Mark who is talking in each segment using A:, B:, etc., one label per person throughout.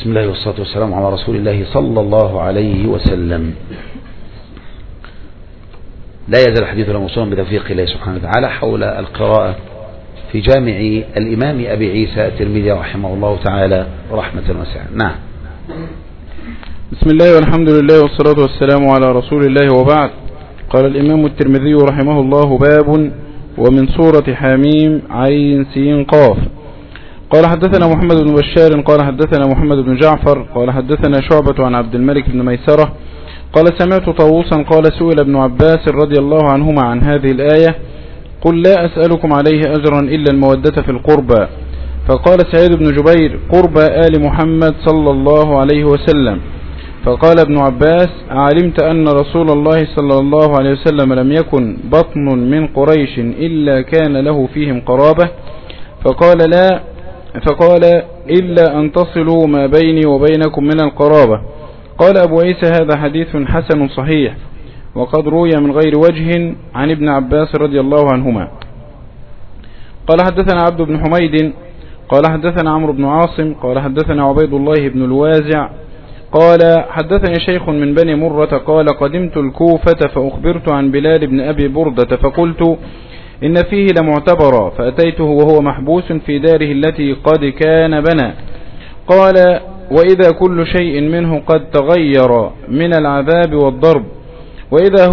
A: بسم الله والصلاة والسلام على رسول الله صلى الله عليه وسلم. لا يزال حديثنا موصولا بتوفيق الله سبحانه وتعالى حول القراءة في جامع الإمام أبي عيسى الترمذي رحمه الله تعالى رحمة واسعة. نعم.
B: بسم الله والحمد لله والصلاة والسلام على رسول الله وبعد. قال الإمام الترمذي رحمه الله: باب ومن سورة حميم عين سين قاف. قال حدثنا محمد بن بشار قال حدثنا محمد بن جعفر قال حدثنا شعبة عن عبد الملك بن ميسرة قال سمعت طاووسا قال سئل ابن عباس رضي الله عنهما عن هذه الآية: قل لا أسألكم عليه أجرا إلا المودة في القربى. فقال سعيد بن جبير: قربى آل محمد صلى الله عليه وسلم. فقال ابن عباس: علمت أن رسول الله صلى الله عليه وسلم لم يكن بطن من قريش إلا كان له فيهم قرابة. فقال: لا. فقال: إلا أن تصلوا ما بيني وبينكم من القرابة. قال أبو عيسى: هذا حديث حسن صحيح، وقد روي من غير وجه عن ابن عباس رضي الله عنهما. قال حدثنا عبد بن حميد قال حدثنا عمرو بن عاصم قال حدثنا عبيد الله بن الوازع قال حدثني شيخ من بني مرة قال: قدمت الكوفة فأخبرت عن بلال بن أبي بردة فقلت: إن فيه لمعتبرا، فأتيته وهو محبوس في داره التي قد كان بنى. قال: وإذا كل شيء منه قد تغير من العذاب والضرب، وإذا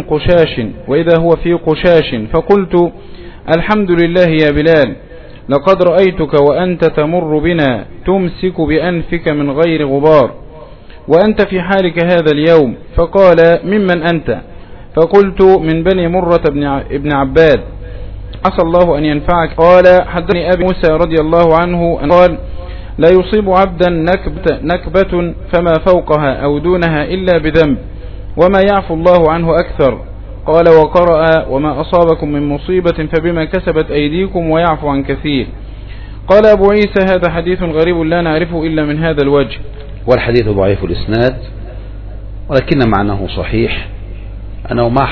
B: هو في قشاش. فقلت: الحمد لله يا بلال، لقد رأيتك وأنت تمر بنا تمسك بأنفك من غير غبار، وأنت في حالك هذا اليوم. فقال: ممن أنت؟ فقلت: من بني مرة ابن عباد، عسى الله أن ينفعك. قال: حدثني أبي موسى رضي الله عنه أن قال: لا يصيب عبدا نكبة فما فوقها أو دونها إلا بذنب، وما يعفو الله عنه أكثر. قال: وقرأ: وما أصابكم من مصيبة فبما كسبت أيديكم ويعفو عن كثير. قال أبو عيسى: هذا حديث غريب لا نعرفه إلا من هذا الوجه.
A: والحديث ضعيف الإسناد، ولكن معناه صحيح، أنه ما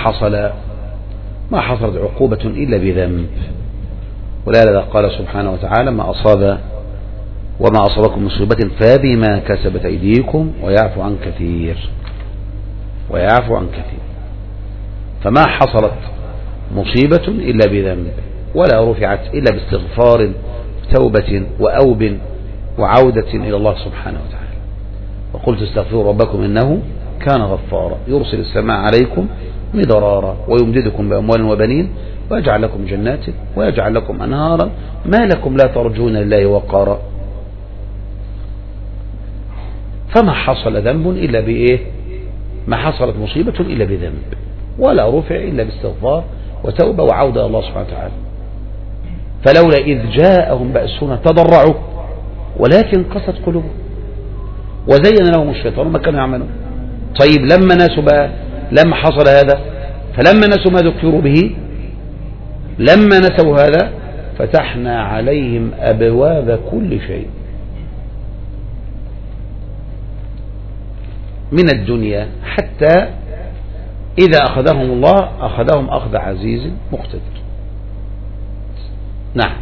A: حصلت عقوبة إلا بذنب، ولهذا قال سبحانه وتعالى: وما أصابكم مصيبة فبما كسبت أيديكم ويعفو عن كثير. فما حصلت مصيبة إلا بذنب، ولا رفعت إلا باستغفار توبة وأوب وعودة إلى الله سبحانه وتعالى. وقلت: استغفروا ربكم إنه كان غفارا، يرسل السماء عليكم مدرارا ويمددكم بأموال وبنين ويجعل لكم جنات ويجعل لكم أنهارا ما لكم لا ترجون لله وقارا. فما حصل ذنب إلا بإيه؟ ما حصلت مصيبة إلا بذنب، ولا رفع إلا باستغفار وتوبة وعودة إلى الله سبحانه وتعالى. فلولا إذ جاءهم بأسنا تضرعوا ولكن قست قلوبهم وزين لهم الشيطان ما كانوا يعملون. طيب لما حصل هذا، فلما نسوا ما ذكروا به، لما نسوا هذا فتحنا عليهم أبواب كل شيء من الدنيا، حتى إذا أخذهم الله أخذهم أخذ عزيز مقتدر. نعم.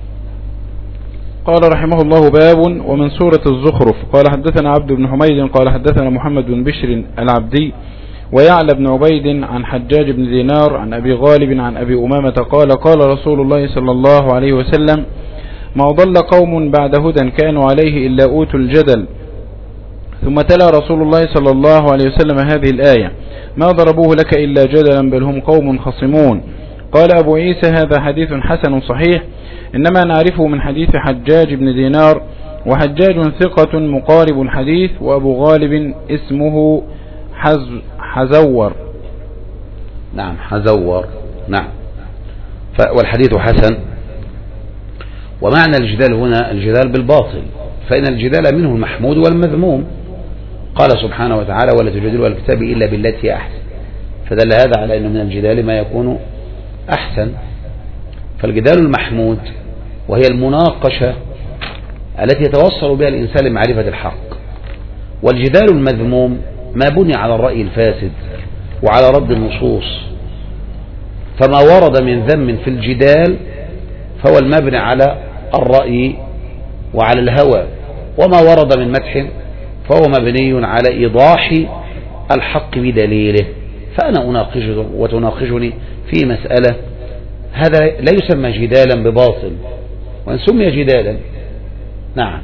B: قال رحمه الله: باب ومن سورة الزخرف. قال حدثنا عبد بن حميد قال حدثنا محمد بن بشر العبدي ويعلى بن عبيد عن حجاج بن دينار عن أبي غالب عن أبي أمامة قال: قال رسول الله صلى الله عليه وسلم: ما ضل قوم بعد هدى كانوا عليه إلا أوتوا الجدل. ثم تلا رسول الله صلى الله عليه وسلم هذه الآية: ما ضربوه لك إلا جدلا بل هم قوم خصمون. قال أبو عيسى: هذا حديث حسن صحيح، إنما نعرفه من حديث حجاج بن دينار، وحجاج ثقة مقارب الحديث، وأبو غالب اسمه حزور.
A: نعم، حزور. نعم. والحديث حسن. ومعنى الجدال هنا الجدال بالباطل، فإن الجدال منه المحمود والمذموم. قال سبحانه وتعالى: ولا تجادلوا أهل الكتاب إلا بالتي أحسن. فدل هذا على أن من الجدال ما يكون أحسن. فالجدال المحمود وهي المناقشة التي يتوصل بها الإنسان لمعرفة الحق، والجدال المذموم ما بني على الرأي الفاسد وعلى رد النصوص. فما ورد من ذم في الجدال فهو المبني على الرأي وعلى الهوى وما ورد من مدح فهو مبني على إيضاح الحق بدليله، فأنا أناقشه وتناقشني في مسألة، هذا لا يسمى جدالا بباطل، وإن سمي جدالا. نعم.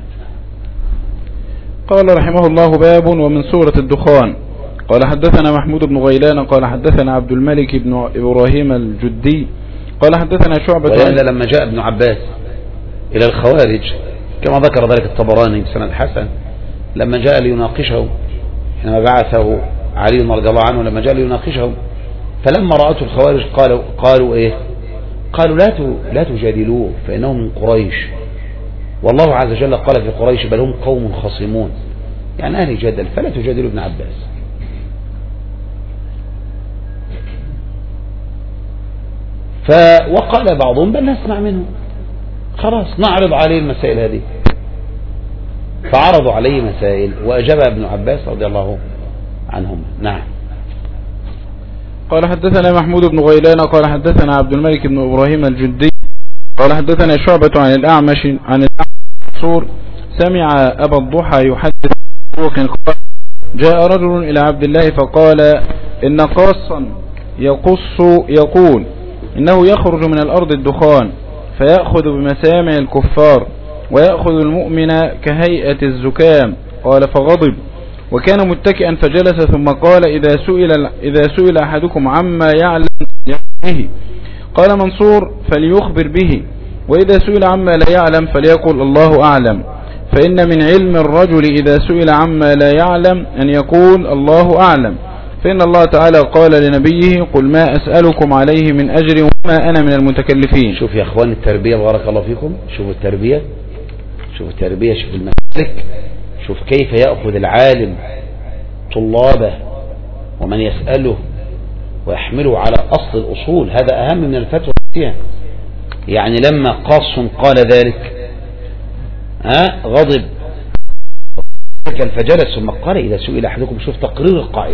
B: قال رحمه الله: باب ومن سورة الدخان. قال حدثنا محمود بن غيلان قال حدثنا عبد الملك بن إبراهيم الجدي قال حدثنا شعبة.
A: وإلا لما جاء ابن عباس إلى الخوارج كما ذكر ذلك الطبراني بسند حسن، لما جاء ليناقشه حينما بعثه علي رضي الله عنه، لما جاء ليناقشه فلما رأته الخوارج قالوا إيه؟ قالوا لا تجادلوه فإنه من قريش، والله عز وجل قال في قريش بل هم قوم خصمون، يعني أهل جدل، فلا تجادلوا ابن عباس. وقال بعضهم بل نسمع منه، خلاص نعرض عليه المسائل هذه، فعرضوا عليه مسائل وأجاب ابن عباس رضي الله عنهم. نعم.
B: قال حدثنا محمود بن غيلان قال حدثنا عبد الملك بن إبراهيم الجدي قال حدثنا شعبة عن الأعمش منصور سمع أبا الضحى يحدث قال جاء رجل إلى عبد الله فقال إن قاصا يقول إنه يخرج من الأرض الدخان فيأخذ بمسامع الكفار ويأخذ المؤمن كهيئة الزكام. قال فغضب وكان متكئا فجلس ثم قال إذا سئل أحدكم عما يعلم به قال منصور فليخبر به، وإذا سئل عما لا يعلم فليقل الله أعلم، فإن من علم الرجل إذا سئل عما لا يعلم أن يقول الله أعلم، فإن الله تعالى قال لنبيه قل ما أسألكم عليه من أجر وما أنا من المتكلفين.
A: شوف يا أخوان التربية بارك الله فيكم، شوفوا التربية، شوف المسالك، شوف كيف يأخذ العالم طلابه ومن يسأله ويحمله على أصل الأصول، هذا أهم من الفتوى فيها. يعني لما قاص قال ذلك غضب فجلس ثم قال إذا سئل أحدكم، شوف تقرير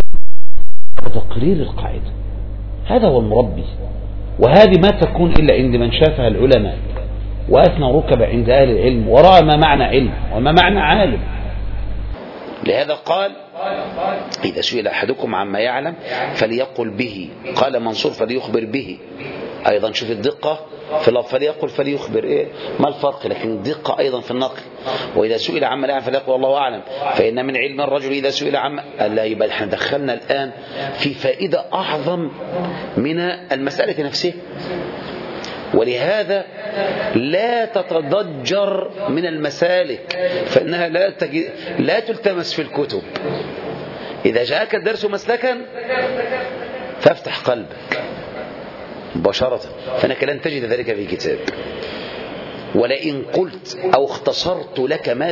A: القاعدة، هذا هو المربي، وهذه ما تكون إلا عند من شافها العلماء وأثنى ركب عند أهل العلم ورأى ما معنى علم وما معنى عالم. لهذا قال إذا سئل أحدكم عما يعلم فليقل به، قال منصور فليخبر به. أيضا شوف الدقة في اللفظ، فليقل فليخبر، إيه ما الفرق؟ لكن الدقة أيضا في النقل. وإذا سئل عما لا يعلم فليقل الله أعلم، فإن من علم الرجل إذا سئل عما لا. يبقى احنا دخلنا الآن في فائدة أعظم من المسألة نفسها، ولهذا لا تتضجر من المسالك فإنها لا تلتمس في الكتب. إذا جاءك الدرس مسلكا فافتح قلبك مباشرة، فإنك لن تجد ذلك في كتاب. ولئن قلت أو اختصرت لك ما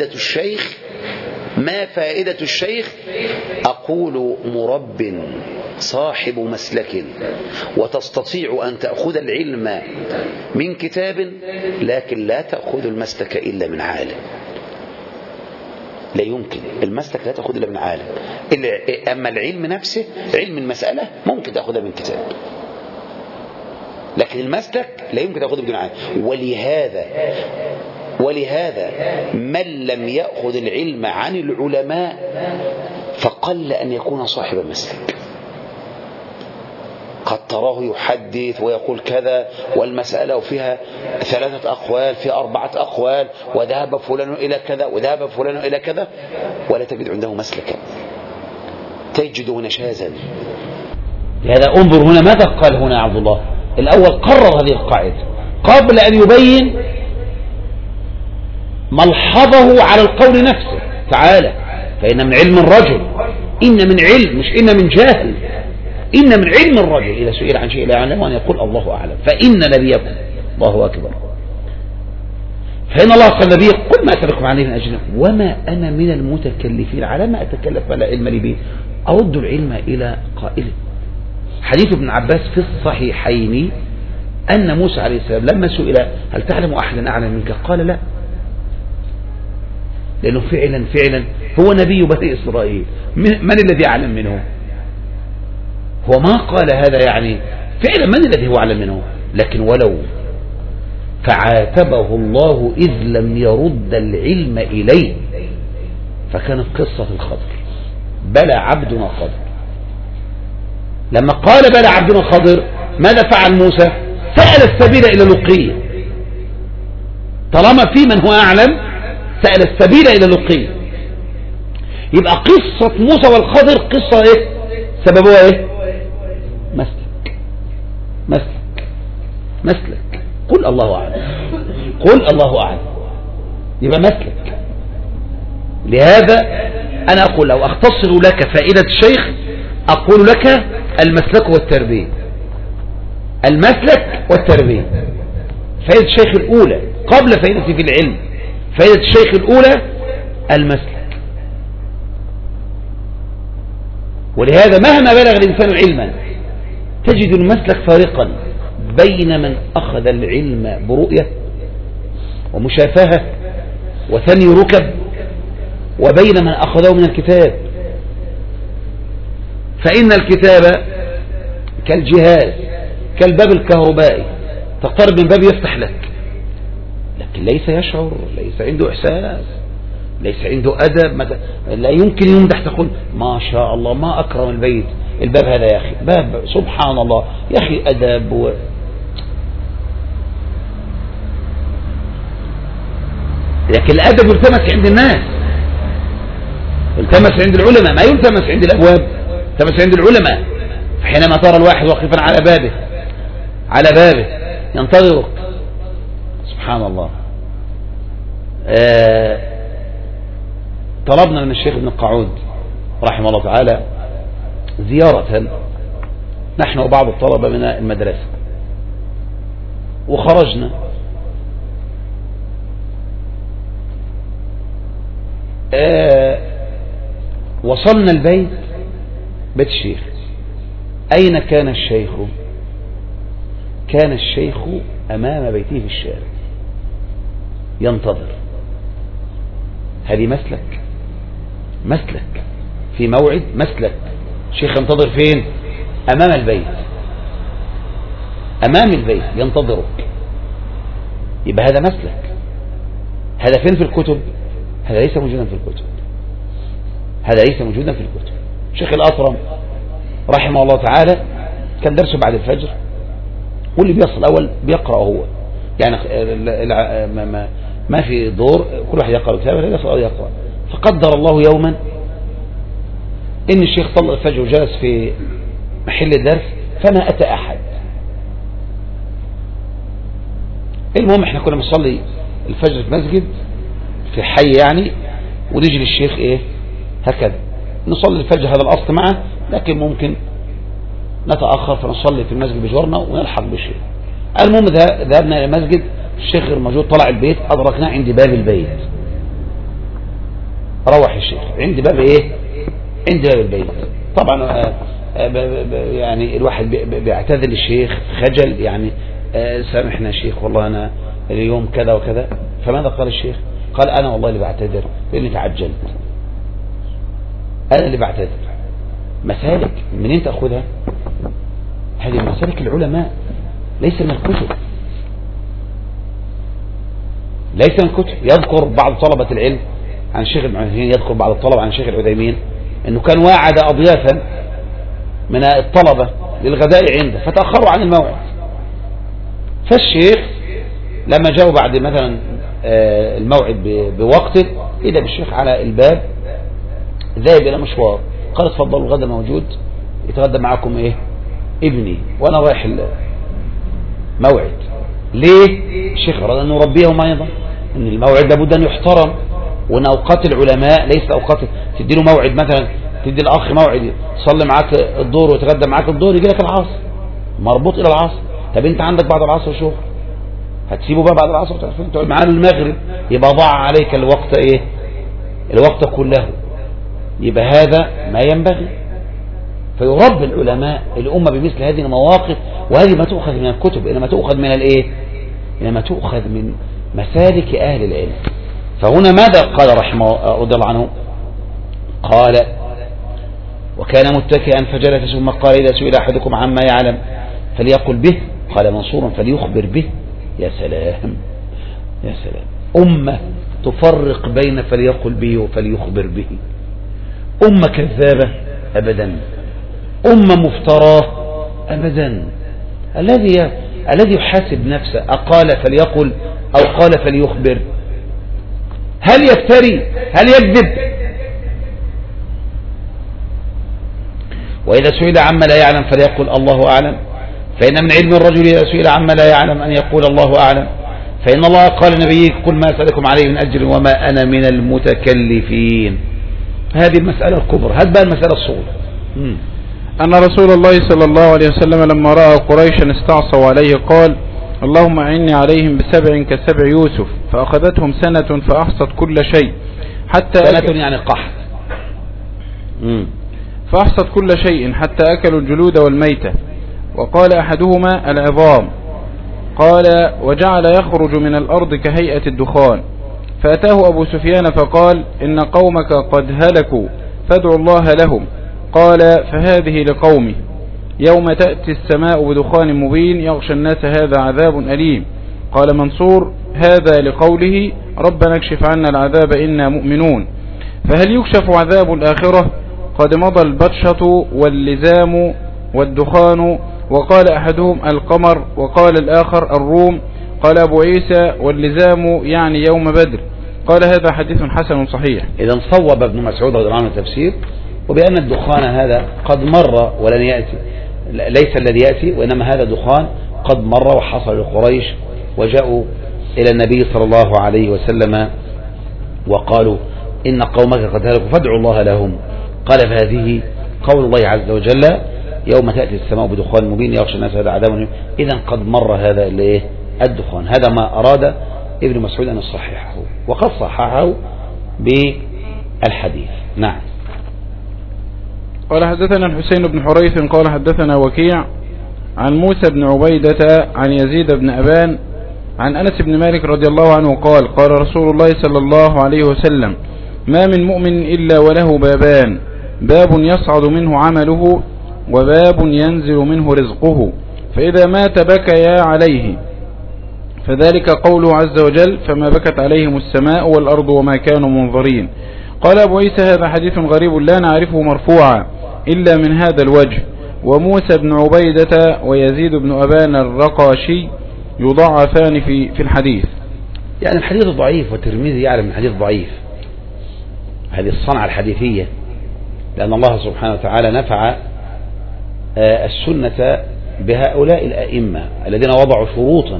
A: فائدة الشيخ أقول مرب صاحب مسلك، وتستطيع أن تأخذ العلم من كتاب لكن لا تأخذ المسلك إلا من عالم. لا يمكن المسلك لا تأخذ إلا من عالم. أما العلم نفسه، علم المسألة ممكن تأخذها من كتاب، لكن المسلك لا يمكن تأخذه بدون عالم. ولهذا من لم يأخذ العلم عن العلماء فقل أن يكون صاحب مسلك. قد تراه يحدث ويقول كذا والمسألة فيها 3 أقوال، في 4 أقوال، وذهب فلان إلى كذا وذهب فلان إلى كذا، ولا تجد عنده مسلكا، تجده نشازا. لهذا انظر هنا ماذا قال هنا عبد الله الأول، قرر هذه القاعدة قبل أن يبين ملحظه على القول نفسه. تعالى فإن من علم الرجل، إن من علم، مش إن من جاهل، إن من علم الرجل إذا سئل عن شيء لا يعلمه أن يقول الله أعلم، فإن نبيكم الله أكبر، فإن الله قال نبيه قل ما أسألكم عليه من أجر وما أنا من المتكلفين، على ما أتكلف فلا علم لي به، أرد العلم إلى قائله. حديث ابن عباس في الصحيحين أن موسى عليه السلام لما سئل هل تعلم أحدا أعلم منك قال لا، لأنه فعلا هو نبي بني إسرائيل، من الذي أعلم منه؟ هو ما قال هذا يعني فعلا من الذي هو أعلم منه، لكن ولو فعاتبه الله إذ لم يرد العلم إليه. فكانت قصة الخضر، بلى عبدنا خضر. لما قال بلى عبدنا خضر ماذا فعل موسى؟ سأل السبيل إلى لقية. طالما في من هو أعلم سأل السبيل إلى لقية. يبقى قصة موسى والخضر قصة إيه؟ سببها إيه؟ مسلك قل الله أعلم، قل الله أعلم، يبقى مسلك. لهذا أنا أقول لو أختصر لك فائدة الشيخ أقول لك المسلك والتربية. المسلك والتربية فائدة الشيخ الأولى قبل فائدتي في العلم. فائدة الشيخ الأولى المسلك. ولهذا مهما بلغ الإنسان علما تجد المسلك فارقا بين من أخذ العلم برؤية ومشافهة وثني ركب وبين من أخذه من الكتاب. فإن الكتاب كالجهاز كالباب الكهربائي، تقترب من باب يفتح لك، لكن ليس يشعر، ليس عنده إحساس، ليس عنده أدب. لا يمكن يمدح تقول ما شاء الله ما أكرم البيت، الباب هذا يا أخي باب سبحان الله يا أخي أدب لكن الأدب يلتمس عند الناس، يلتمس عند العلماء، ما يلتمس عند الأبواب، يلتمس عند العلماء. فحينما ترى الواحد واقفا على بابه ينتظرك سبحان الله. طلبنا من الشيخ ابن القعود رحمه الله تعالى زيارة نحن وبعض الطلبة من المدرسة، وخرجنا وصلنا البيت، بيت الشيخ. أين كان الشيخ؟ كان الشيخ أمام بيته في الشارع ينتظر. هذه مسلك في موعد، مسلك. الشيخ ينتظر فين؟ أمام البيت، أمام البيت ينتظرك. يبقى هذا مسلك. هذا فين في الكتب؟ هذا ليس موجودا في الكتب، هذا ليس موجودا في الكتب. الشيخ الأطرم رحمه الله تعالى كان درسه بعد الفجر، واللي بيصل أول بيقرأ هو، يعني ما في دور، كل واحد يقرأ كتابه لا يصل أو يقرأ. فقدر الله يوما إن الشيخ طلع الفجر وجلس في محل الدرس فما أتى أحد. المهم احنا كنا بنصلي الفجر في مسجد في حي يعني، ونيجي للشيخ ايه هكذا نصلي الفجر، هذا الأصل معه، لكن ممكن نتأخر فنصلي في المسجد بجورنا ونلحق بالشيخ. المهم ذهبنا إلى المسجد، الشيخ غير موجود، طلع البيت أدركناه عند باب البيت. روح الشيخ عند باب ايه؟ عند باب البيت. طبعا يعني الواحد بيعتذر للشيخ خجل، يعني سامحنا يا شيخ والله أنا اليوم كذا وكذا. فماذا قال الشيخ؟ قال أنا والله اللي بعتذر لأني تعجلت، أنا اللي بعتذر. مسالك منين تأخذها؟ هذه مسالك العلماء، ليس من الكتب، ليس من الكتب. يذكر بعض طلبة العلم عن الشيخ ابن عثيمين، يذكر بعض الطلبة عن الشيخ العثيمين أنه كان واعد أضيافا من الطلبة للغداء عنده فتأخروا عن الموعد. فالشيخ لما جاءوا بعد مثلا الموعد بوقته إذا بالشيخ على الباب ذاهب إلى مشوار، قال اتفضلوا الغداء موجود يتغدى معكم ايه ابني وانا رايح الموعد. ليه؟ الشيخ أراد أن نربيهم أيضا أن الموعد لابد أن يحترم، وأن أوقات العلماء ليس أوقات تدي له موعد، مثلا تدي الأخ موعد يصلي معاك الظهر ويتغدى معاك الظهر يجي لك العصر مربوط إلى العصر. طب أنت عندك بعد العصر شغل هتسيبه بقى بعد العصر تقعد معاه المغرب، يبقى ضاع عليك الوقت ايه؟ الوقت كله. يبقى هذا ما ينبغي. فيربي العلماء الأمة بمثل هذه المواقف، وهذه ما تؤخذ من الكتب، إنما تؤخذ من الايه؟ إنما تؤخذ من مسالك أهل العلم. فهنا ماذا قال رحمه رضي الله عنه؟ قال وكان متكئا فجلس ثم قال إذا سئل أحدكم عما يعلم فليقل به، قال منصور فليخبر به. يا سلام يا سلام. أمة تفرق بين فليقل به وفليخبر به، أمة كذابة أبدا، أمة مفتراه أبدا. الذي يحاسب نفسه أقال فليقل أو قال فليخبر؟ هل يفتري؟ هل يكذب؟ وإذا سئل عما لا يعلم فليقل الله أعلم، فإن من علم الرجل إذا سئل عما لا يعلم أن يقول الله أعلم، فإن الله قال لنبيه قل ما أسألكم عليه من أجر وما أنا من المتكلفين. هذه المسألة الكبرى. هذه بقى المسألة الصغرى.
B: أن رسول الله صلى الله عليه وسلم لما رأى قريشا استعصوا عليه قال اللهم أعني عليهم بسبع كسبع يوسف، فأخذتهم سنة فأحصت كل شيء حتى
A: سنة يعني قحط.
B: فأحصت كل شيء حتى أكلوا الجلود والميتة، وقال أحدهما العظام، قال وجعل يخرج من الأرض كهيئة الدخان. فأتاه أبو سفيان فقال إن قومك قد هلكوا فادعوا الله لهم. قال فهذه لقومي يوم تأتي السماء بدخان مبين يغشى الناس هذا عذاب أليم. قال منصور هذا لقوله ربنا اكشف عنا العذاب إنا مؤمنون. فهل يكشف عذاب الآخرة؟ قد مضى البطشة واللزام والدخان. وقال أحدهم القمر وقال الآخر الروم. قال أبو عيسى واللزام يعني يوم بدر. قال هذا حديث حسن صحيح.
A: إذا صوب ابن مسعود رضي الله عنه التفسير، وبأن الدخان هذا قد مر ولن يأتي، ليس الذي يأتي، وإنما هذا دخان قد مر وحصل لقريش، وجاءوا إلى النبي صلى الله عليه وسلم وقالوا إن قومك قد هلكوا فادعوا الله لهم. قال فهذه قول الله عز وجل يوم تأتي السماء بدخان مبين يغشى الناس هذا عذاب. إذا قد مر هذا الدخان. هذا ما أراد ابن مسعود أن يصححه، وقد صححه بالحديث. نعم.
B: قال حدثنا الحسين بن حريث قال حدثنا وكيع عن موسى بن عبيدة عن يزيد بن أبان عن أنس بن مالك رضي الله عنه قال قال رسول الله صلى الله عليه وسلم ما من مؤمن إلا وله بابان، باب يصعد منه عمله وباب ينزل منه رزقه، فإذا مات بكيا عليه، فذلك قوله عز وجل فما بكت عليهم السماء والأرض وما كانوا منظرين. قال أبو عيسى هذا حديث غريب لا نعرفه مرفوعا إلا من هذا الوجه. وموسى بن عبيدة ويزيد بن أبان الرقاشي يضعفان في الحديث.
A: يعني الحديث ضعيف، والترمذي يعلم الحديث ضعيف. هذه الصنعة الحديثية، لأن الله سبحانه وتعالى نفع السنة بهؤلاء الأئمة الذين وضعوا شروطا،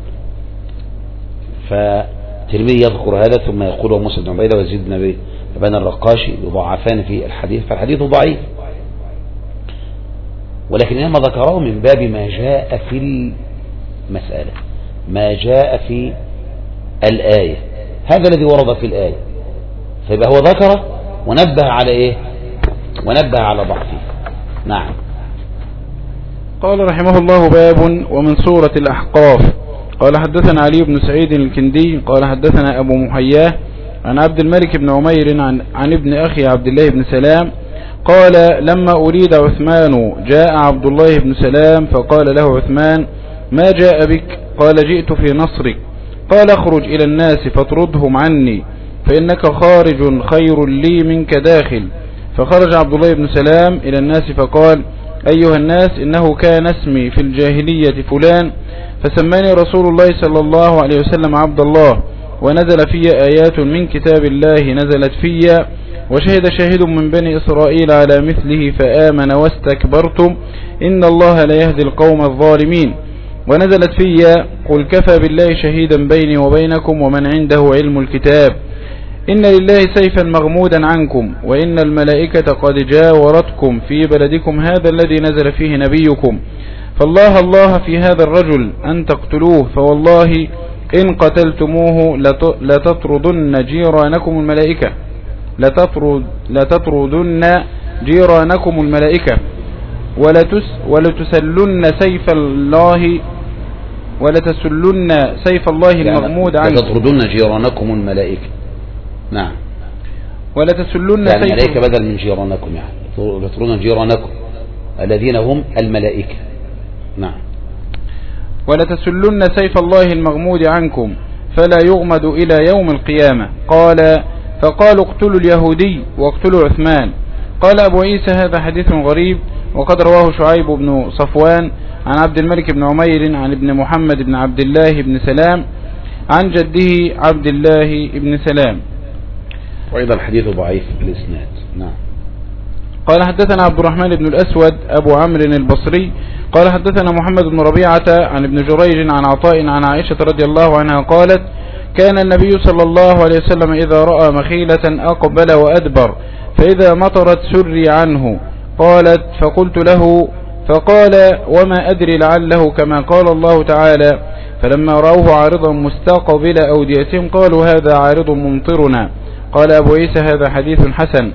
A: فالترمذي يذكر هذا ثم يقول موسى بن عبيدة ويزيد بن أبان الرقاشي يضعفان في الحديث، فالحديث ضعيف، ولكن إنما ذكره من باب ما جاء في المسألة، ما جاء في الآية، هذا الذي ورد في الآية، فيبقى هو ذكره ونبه على إيه؟ ونبه على ضعفه. نعم.
B: قال رحمه الله باب ومن سورة الأحقاف. قال حدثنا علي بن سعيد الكندي قال حدثنا أبو محياه عن عبد الملك بن عمير عن ابن أخي عبد الله بن سلام قال لما أريد عثمان جاء عبد الله بن سلام فقال له عثمان ما جاء بك؟ قال جئت في نصرك. قال اخرج إلى الناس فاطردهم عني فإنك خارج خير لي منك داخل. فخرج عبد الله بن سلام إلى الناس فقال أيها الناس إنه كان اسمي في الجاهلية فلان، فسماني رسول الله صلى الله عليه وسلم عبد الله، ونزل في آيات من كتاب الله نزلت في، وشهد شاهد من بني إسرائيل على مثله فآمن واستكبرتم إن الله لا يهدي القوم الظالمين. ونزلت في قل كفى بالله شهيدا بيني وبينكم ومن عنده علم الكتاب إن لله سيفا مغمودا عنكم وإن الملائكة قد جاورتكم في بلدكم هذا الذي نزل فيه نبيكم، فالله الله في هذا الرجل أن تقتلوه، فوالله إن قتلتموه لتطردن جيرانكم الملائكة لتطردن جيرانكم الملائكة ولتسلن سيف الله المغمود عنكم.
A: لتطردن جيرانكم الملائكة. نعم.
B: ولتسلن
A: يعني الملائكة بدل من جيرانكم، يعني لتطردن جيرانكم الذين هم الملائكة. نعم.
B: ولتسلن سيف الله المغمود عنكم فلا يغمد إلى يوم القيامة. قال فقالوا اقتلوا اليهودي واقتلوا عثمان. قال أبو عيسى هذا حديث غريب، وقد رواه شعيب بن صفوان عن عبد الملك بن عمير عن ابن محمد بن عبد الله بن سلام عن جده عبد الله بن سلام.
A: وأيضا الحديث ضعيف بالإسناد. نعم.
B: قال حدثنا عبد الرحمن بن الأسود أبو عمرو البصري قال حدثنا محمد بن ربيعة عن ابن جريج عن عطاء عن عائشة رضي الله عنها قالت كان النبي صلى الله عليه وسلم إذا رأى مخيلة أقبل وأدبر، فإذا مطرت سري عنه. قالت فقلت له فقال وما أدري لعله كما قال الله تعالى فلما رأوه عارضا مستقبل أوديتهم قالوا هذا عارض ممطرنا. قال أبو عيسى هذا حديث حسن.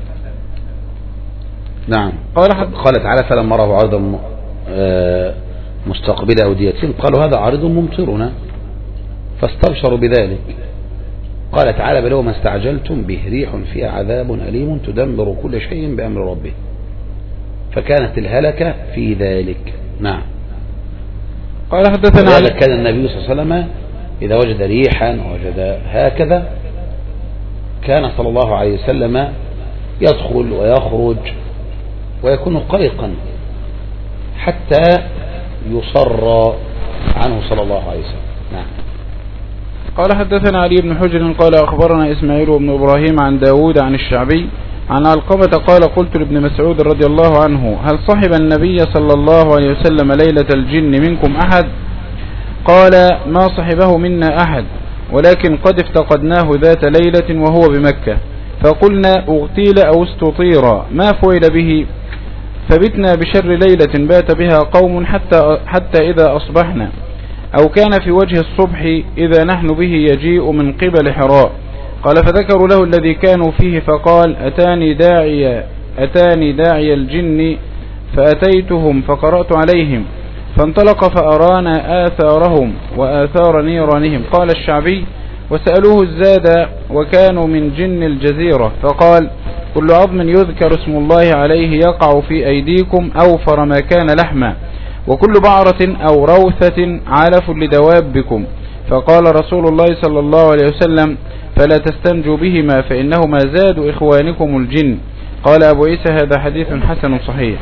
A: نعم. قال تعالى فلما رأوه عارضا مستقبل أوديتهم قالوا هذا عارض ممطرنا فاستبشروا بذلك. قال تعالى بل وما استعجلتم به ريح فيها عذاب أليم تدمر كل شيء بأمر ربه، فكانت الهلكة في ذلك. نعم.
B: قال حدثنا
A: كان النبي صلى الله عليه وسلم إذا وجد ريحا وجد هكذا كان صلى الله عليه وسلم يدخل ويخرج ويكون قلقا حتى يصر عنه صلى الله عليه وسلم. نعم.
B: قال حدثنا علي بن حجر قال أخبرنا إسماعيل بن إبراهيم عن داود عن الشعبي عن علقمة قال قلت لابن مسعود رضي الله عنه هل صحب النبي صلى الله عليه وسلم ليلة الجن منكم أحد؟ قال ما صحبه منا أحد، ولكن قد افتقدناه ذات ليلة وهو بمكة، فقلنا اغتيل أو استطير ما فعل به، فبتنا بشر ليلة بات بها قوم حتى إذا أصبحنا أو كان في وجه الصبح إذا نحن به يجيء من قبل حراء. قال فذكروا له الذي كانوا فيه فقال أتاني داعي الجن فأتيتهم فقرأت عليهم فانطلق فأرانا آثارهم وآثار نيرانهم. قال الشعبي وسألوه الزاد وكانوا من جن الجزيرة فقال كل عظم يذكر اسم الله عليه يقع في أيديكم أوفر ما كان لحما، وكل بعرة أو روثة علف لدوابكم. فقال رسول الله صلى الله عليه وسلم فلا تستنجوا بهما فإنهما زاد إخوانكم الجن. قال أبو عيسى هذا حديث حسن صحيح.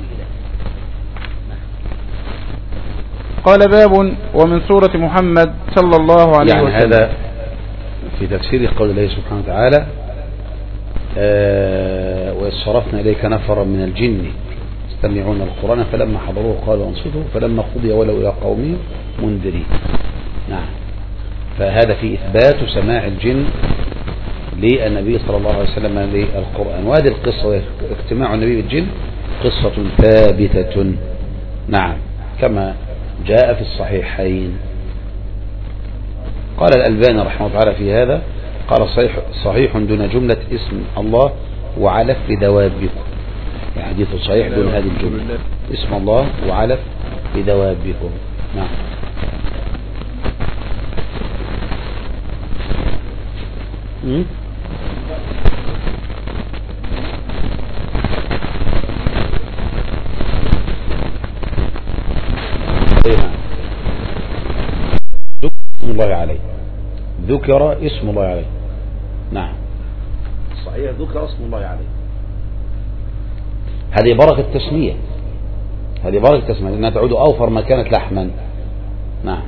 B: قال باب ومن سورة محمد صلى الله عليه وسلم.
A: هذا في تفسير قول الله سبحانه وتعالى وإذ صرفنا إليك نفرا من الجن يستمعون القرآن فلما حضروه قالوا أنصتوا فلما قضي ولوا إلى قومهم منذرين. نعم. فهذا في إثبات سماع الجن للنبي صلى الله عليه وسلم للقرآن، وهذه القصة اجتماع النبي بالجن قصة ثابتة. نعم كما جاء في الصحيحين. قال الألباني رحمه الله تعالى في هذا قال صحيح دون جملة اسم الله وعلف بدوابكم، يعني حديث صحيح دون هذه الجملة اسم الله وعلف بدوابكم. نعم. اسم الله عليه ذكر اسم الله عليه. نعم صحيح ذكر اسم الله عليه. هذه بركة التسمية، هذه بركة التسمية لأنها تعود أوفر ما كانت لحما. نعم.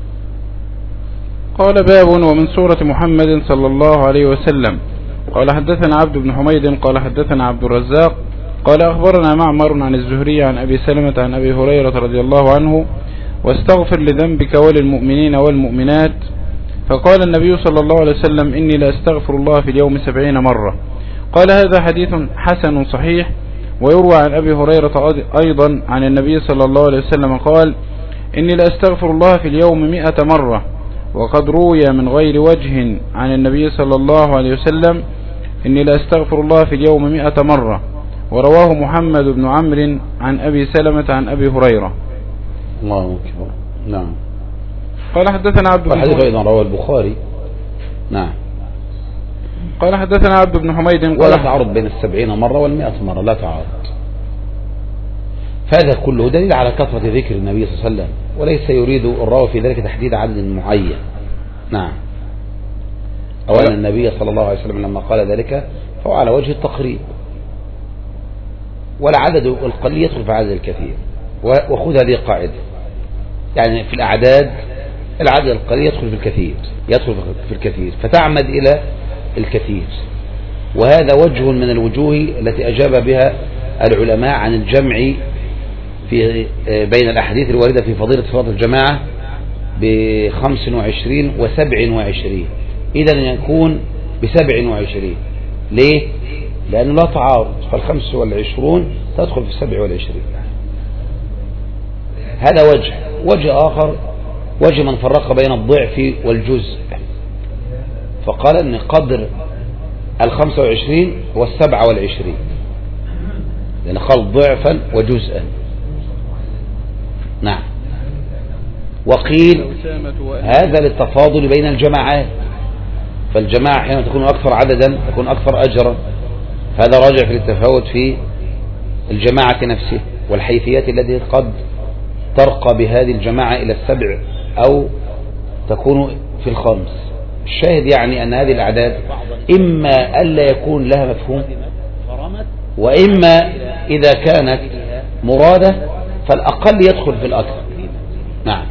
B: قال باب ومن سورة محمد صلى الله عليه وسلم. قال حدثنا عبد بن حميد قال حدثنا عبد الرزاق قال أخبرنا معمر عن الزهري عن أبي سلمة عن أبي هريرة رضي الله عنه واستغفر لذنبك وللمؤمنين والمؤمنات. فقال النبي صلى الله عليه وسلم إني لأستغفر الله في اليوم 70 مرة. قال هذا حديث حسن صحيح. ويروى عن أبي هريرة أيضا عن النبي صلى الله عليه وسلم قال إني لأستغفر الله في اليوم 100 مرة. وقد روي من غير وجه عن النبي صلى الله عليه وسلم إني لأستغفر الله في اليوم 100 مرة. ورواه محمد بن عمرو عن أبي سلمة عن أبي هريرة.
A: الله أكبر. نعم.
B: قال حدثنا عبد بن
A: حميد أيضا رواه البخاري. نعم.
B: قال حدثنا عبد بن حميد
A: ولا تعارض بين 70 مرة 100 مرة، لا تعارض. فهذا كله دليل على كثرة ذكر النبي صلى الله عليه وسلم، وليس يريد الراوي في ذلك تحديد عدد معين. نعم. أولا النبي صلى الله عليه وسلم لما قال ذلك فهو على وجه التقريب، والعدد القليل يدخل في عدد الكثير، وخذ هذه القاعدة، يعني في الأعداد العدد القليل يدخل في الكثير فتعمد إلى الكثير. وهذا وجه من الوجوه التي أجاب بها العلماء عن الجمع في بين الأحاديث الواردة في فضيلة صلاة الجماعة ب25 و27، إذا يكون ب27. ليه؟ لأنه لا تعارض، فال25 تدخل في 27. هذا وجه آخر، وجه من فرق بين الضعف والجزء، فقال أن قدر 25 هو 27، لأن قال ضعفا وجزءا. نعم. وقيل هذا للتفاضل بين الجماعات، فالجماعة حينما تكون أكثر عددا تكون أكثر أجرا، هذا راجع في التفاوت في الجماعة نفسه والحيثيات التي قد ترقى بهذه الجماعة إلى 7 أو تكون في 5. الشاهد يعني أن هذه الأعداد إما ألا يكون لها مفهوم، وإما إذا كانت مرادة فالأقل يدخل في الأكثر. نعم.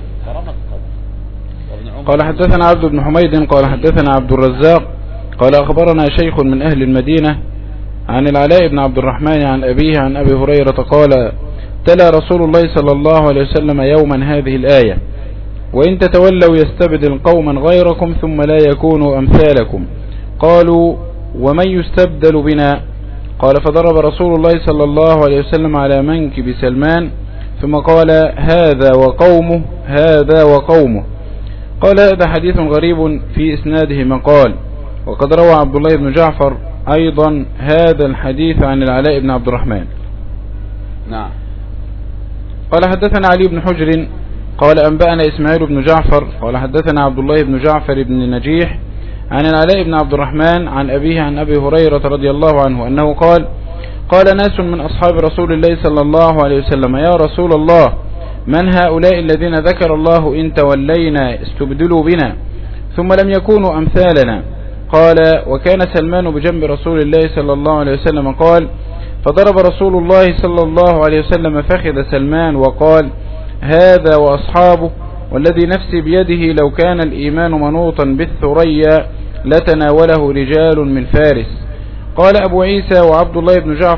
B: قال حدثنا عبد بن حميد قال حدثنا عبد الرزاق قال أخبرنا شيخ من أهل المدينة عن العلاء بن عبد الرحمن عن أبيه عن أبي هريرة قال: تلا رسول الله صلى الله عليه وسلم يوما هذه الآية: وإن تتولوا يستبدل قوما غيركم ثم لا يكونوا أمثالكم. قالوا: ومن يستبدل بنا؟ قال: فضرب رسول الله صلى الله عليه وسلم على منكب سلمان ثم قال: هذا وقومه هذا وقومه. قال: هذا حديث غريب في إسناده مقال. وقد روى عبد الله بن جعفر أيضا هذا الحديث عن العلاء بن عبد الرحمن.
A: نعم.
B: قال: حدثنا علي بن حجر قال: أنبأنا إسماعيل بن جعفر قال: حدثنا عبد الله بن جعفر بن نجيح عن العلاء بن عبد الرحمن عن أبيه عن أبي هريرة رضي الله عنه أنه قال: قال ناس من أصحاب رسول الله صلى الله عليه وسلم: يا رسول الله، من هؤلاء الذين ذكر الله إن تولينا استبدلوا بنا ثم لم يكونوا أمثالنا؟ قال: وكان سلمان بجنب رسول الله صلى الله عليه وسلم قال: فضرب رسول الله صلى الله عليه وسلم فخذ سلمان وقال: هذا وأصحابه والذي نفسي بيده لو كان الإيمان منوطا بالثريا لتناوله رجال من فارس. قال أبو عيسى وعبد الله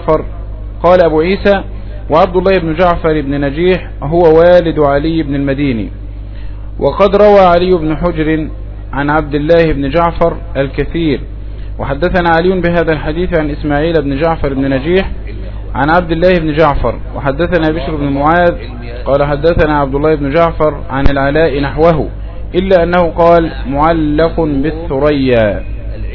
B: بن جعفر بن نجيح هو والد علي بن المديني. وقد روى علي بن حجر عن عبد الله بن جعفر الكثير. وحدثنا علي بهذا الحديث عن إسماعيل بن جعفر بن نجيح عن عبد الله بن جعفر. وحدثنا بشر بن معاذ قال: حدثنا عبد الله بن جعفر عن العلاء نحوه، إلا أنه قال: معلق بالثريا.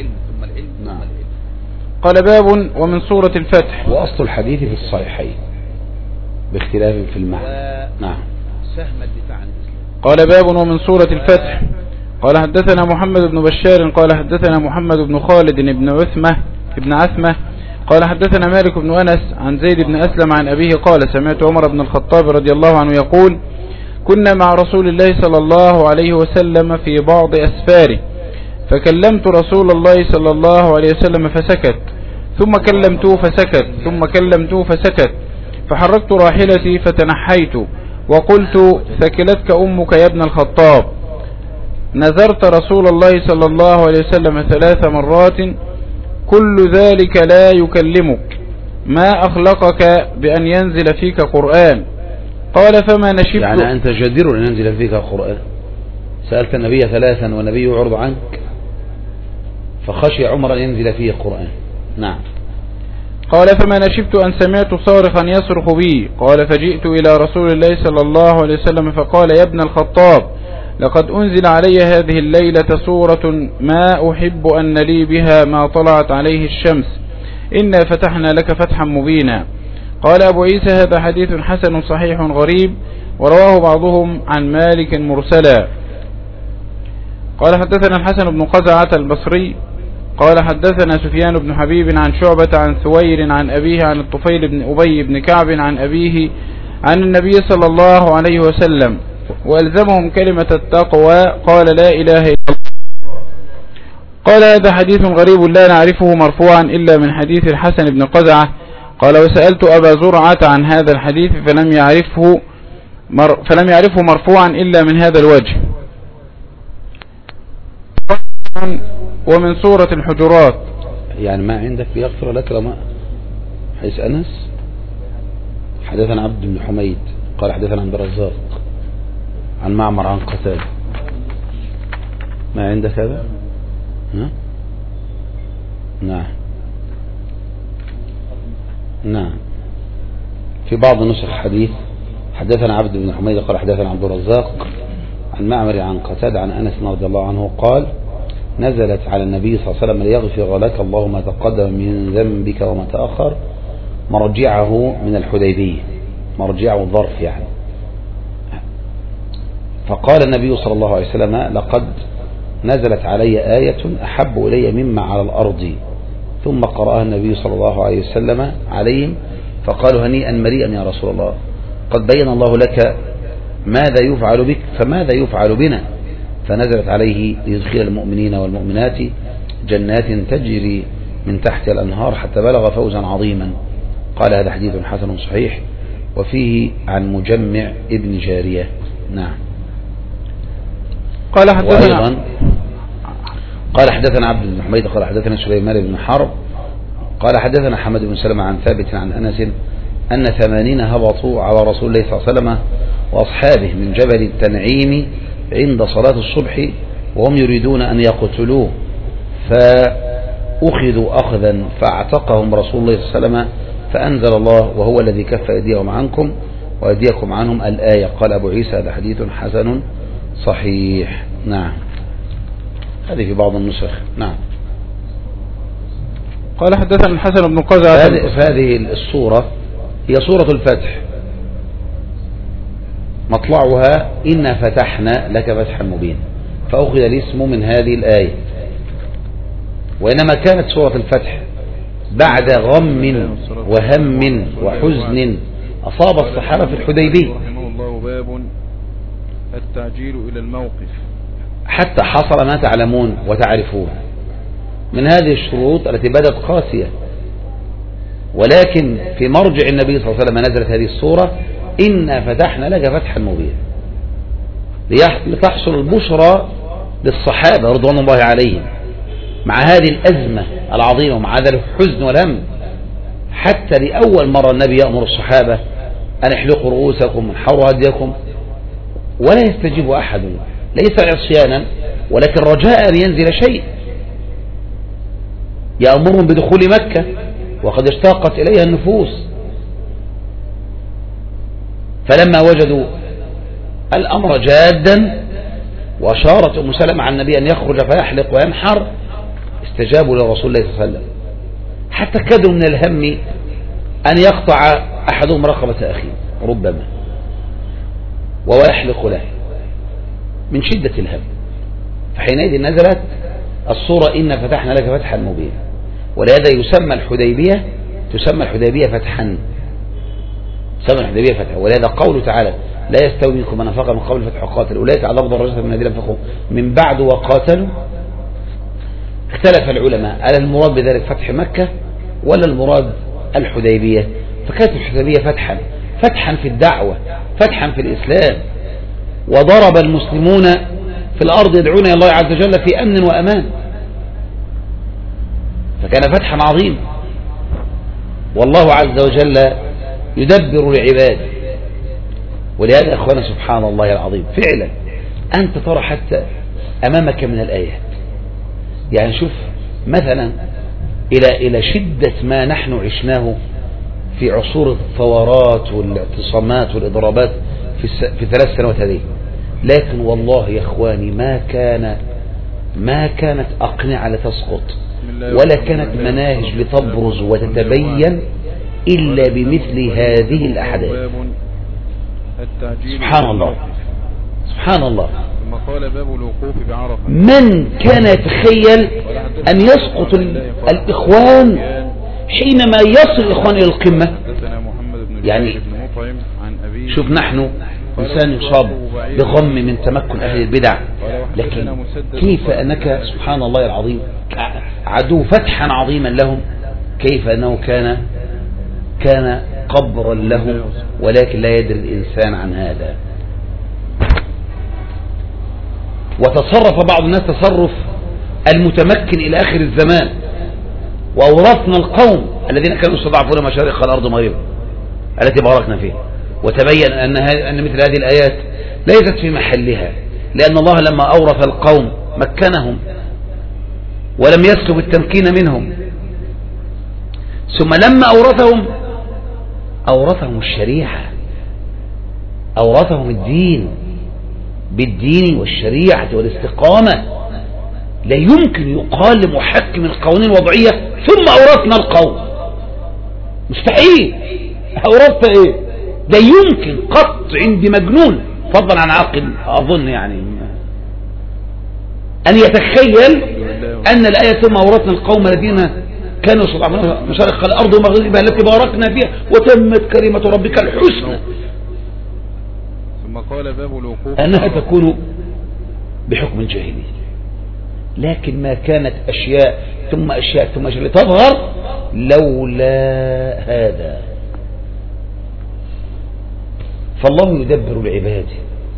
B: قال: باب ومن سورة الفتح.
A: وأصل الحديث في الصحيحين باختلاف في المعنى. نعم.
B: قال: باب ومن سورة الفتح. قال: حدثنا محمد بن بشار قال: حدثنا محمد بن خالد بن عثمة قال: حدثنا مالك بن أنس عن زيد بن أسلم عن أبيه قال: سمعت عمر بن الخطاب رضي الله عنه يقول: كنا مع رسول الله صلى الله عليه وسلم في بعض أسفاره، فكلمت رسول الله صلى الله عليه وسلم فسكت، ثم كلمته فسكت، ثم كلمته فسكت، فحركت راحلتي فتنحيت وقلت: ثكلتك أمك يا ابن الخطاب. نذرت رسول الله صلى الله عليه وسلم 3 مرات، كل ذلك لا يكلمك، ما أخلقك بأن ينزل فيك قرآن؟ قال: فما نشبت.
A: يعني أنت جدير أن ينزل فيك قرآن؟ سألت النبي 3 والنبي يعرض عنك، فخشي عمر أن ينزل فيه قرآن. نعم.
B: قال: فما نشبت أن سمعت صارخا يصرخ بي. قال: فجئت إلى رسول الله صلى الله عليه وسلم فقال: يا ابن الخطاب، لقد أنزل علي هذه الليلة سورة ما أحب أن لي بها ما طلعت عليه الشمس، إنا فتحنا لك فتحا مبينا. قال أبو عيسى: هذا حديث حسن صحيح غريب، ورواه بعضهم عن مالك مرسلا. قال: حدثنا الحسن بن قزعة البصري قال: حدثنا سفيان بن حبيب عن شعبة عن ثوير عن أبيه عن الطفيل بن أبي بن كعب عن أبيه عن النبي صلى الله عليه وسلم وألزمهم كلمة التقوى قال لا إله إلا الله. قال هذا حديث غريب لا نعرفه مرفوعا إلا من حديث الحسن بن قزعة. قال وسألت أبا زرعة عن هذا الحديث فلم يعرفه مرفوعا إلا من هذا الوجه. ومن سورة الحجرات
A: يعني ما عندك بيغفر لك لما حيث أنس حدثنا عبد بن حميد قال حدثنا عبد الرزاق عن معمر عن قتادة. ما عندك هذا؟ نعم في بعض نسخ حديث حدثنا عبد بن حميد قال حدثنا عبد الرزاق عن معمر عن قتادة عن أنس رضي الله عنه قال نزلت على النبي صلى الله عليه وسلم ليغفر لك الله ما تقدم من ذنبك وما تأخر مرجعه من الحديبية، مرجعه الظرف يعني. فقال النبي صلى الله عليه وسلم لقد نزلت علي آية أحب إلي مما على الأرض، ثم قرأها النبي صلى الله عليه وسلم عليهم فقالوا هنيئا مريئا يا رسول الله، قد بين الله لك ماذا يفعل بك فماذا يفعل بنا، فنزلت عليه ليدخل المؤمنين والمؤمنات جنات تجري من تحت الأنهار حتى بلغ فوزا عظيما. قال هذا حديث حسن صحيح وفيه عن مجمع ابن جارية. نعم.
B: قال
A: حدثنا عبد بن حميد قال حدثنا سليمان بن حرب قال حدثنا حمد بن سلمة عن ثابت عن أنس أن 80 هبطوا على رسول الله صلى الله عليه وسلم وأصحابه من جبل التنعيم عند صلاة الصبح وهم يريدون أن يقتلوه، فأخذوا أخذا فاعتقهم رسول الله صلى الله عليه وسلم فأنزل الله وهو الذي كف أيديهم عنكم وأيديكم عنهم الآية. قال أبو عيسى هذا حديث حسن صحيح. نعم. هذه في بعض النسخ. نعم.
B: قال حدثنا الحسن بن قزعة.
A: فهذه الصورة هي صورة الفتح، مطلعها إنا فتحنا لك فتحا مبينا، فأخذ الاسم من هذه الآية. وإنما كانت صورة الفتح بعد غم وهم وحزن أصاب الصحابة في الحديبية،
B: رحمه الله باب التعجيل إلى الموقف،
A: حتى حصل ما تعلمون وتعرفون من هذه الشروط التي بدت قاسية، ولكن في مرجع النبي صلى الله عليه وسلم نزلت هذه الصورة إنا فتحنا لك فتحا مبينا لتحصل البشرى للصحابة رضوان الله عليهم مع هذه الأزمة العظيمة ومع هذا الحزن والهم، حتى لأول مرة النبي يأمر الصحابة أن يحلقوا رؤوسكم وانحروا هديكم ولا يستجيب أحد، ليس عصيانا ولكن رجاء أن ينزل شيء. يأمرهم بدخول مكة وقد اشتاقت إليها النفوس، فلما وجدوا الأمر جادا وأشارت أم سلمة عن النبي أن يخرج فيحلق وينحر استجابوا لرسول الله صلى الله عليه وسلم، حتى كادوا من الهم أن يقطع أحدهم رقبة أخيه ربما وهو يحلق له من شدة الهم. فحينئذ نزلت الصورة إن فتحنا لك فتحا مبينا، ولهذا يسمى الحديبية فتحا، سمى الحديبية فتحا. ولهذا قوله تعالى لا يستوي منكم من أنفق من قبل الفتح وقاتل أولئك على أفضل درجات من الذين أنفقوا من بعد وقاتلوا. اختلف العلماء على المراد بذلك فتح مكة ولا المراد الحديبية، فكانت الحديبية فتحا في الدعوة، فتحا في الإسلام، وضرب المسلمون في الأرض يدعون إلى الله عز وجل في أمن وأمان، فكان فتحا عظيما. والله عز وجل يدبر العباد. ولهذا أخوانا سبحان الله العظيم فعلا أنت ترى حتى أمامك من الآيات، يعني شوف مثلا إلى شدة ما نحن عشناه في عصور الثورات والاعتصامات والإضرابات في 3 سنوات هذه، لكن والله يا إخواني ما كانت أقنعة لتسقط ولا كانت مناهج لتبرز وتتبين إلا بمثل هذه الأحداث. سبحان الله سبحان الله. من كان يتخيل أن يسقط الإخوان حينما يصل الإخوان إلى القمة؟ يعني شوف نحن إنسان يصاب بغم من تمكن أهل البدع، لكن كيف أنك سبحان الله العظيم عدو فتحا عظيما لهم، كيف أنه كان قبرا له، ولكن لا يدري الإنسان عن هذا. وتصرف بعض الناس تصرف المتمكن إلى آخر الزمان، وأورثنا القوم الذين كانوا يستضعفون مشارق الأرض ومغربها التي باركنا فيها. وتبين أن مثل هذه الآيات ليست في محلها، لأن الله لما أورث القوم مكنهم ولم يسلب التمكين منهم، ثم لما أورثهم الشريعة، أورثهم الدين بالدين والشريعة والاستقامة. لا يمكن يقال لمحكم القوانين الوضعية ثم أورثنا القوم، مستحيل. أورثت إيه؟ لا يمكن قط عند مجنون فضلا عن عاقل أظن يعني أن يتخيل أن الآية ثم أورثنا القوم الذين كانوا يستضعفون مشارق الأرض ومغربها التي باركنا فيها وتمت كلمة ربك الحسنى.
B: ثم قال باب الوقوف
A: أنها تكون بحكم الجاهلية، لكن ما كانت أشياء ثم أشياء ثم أشياء تظهر لولا هذا. فالله يدبر لعباده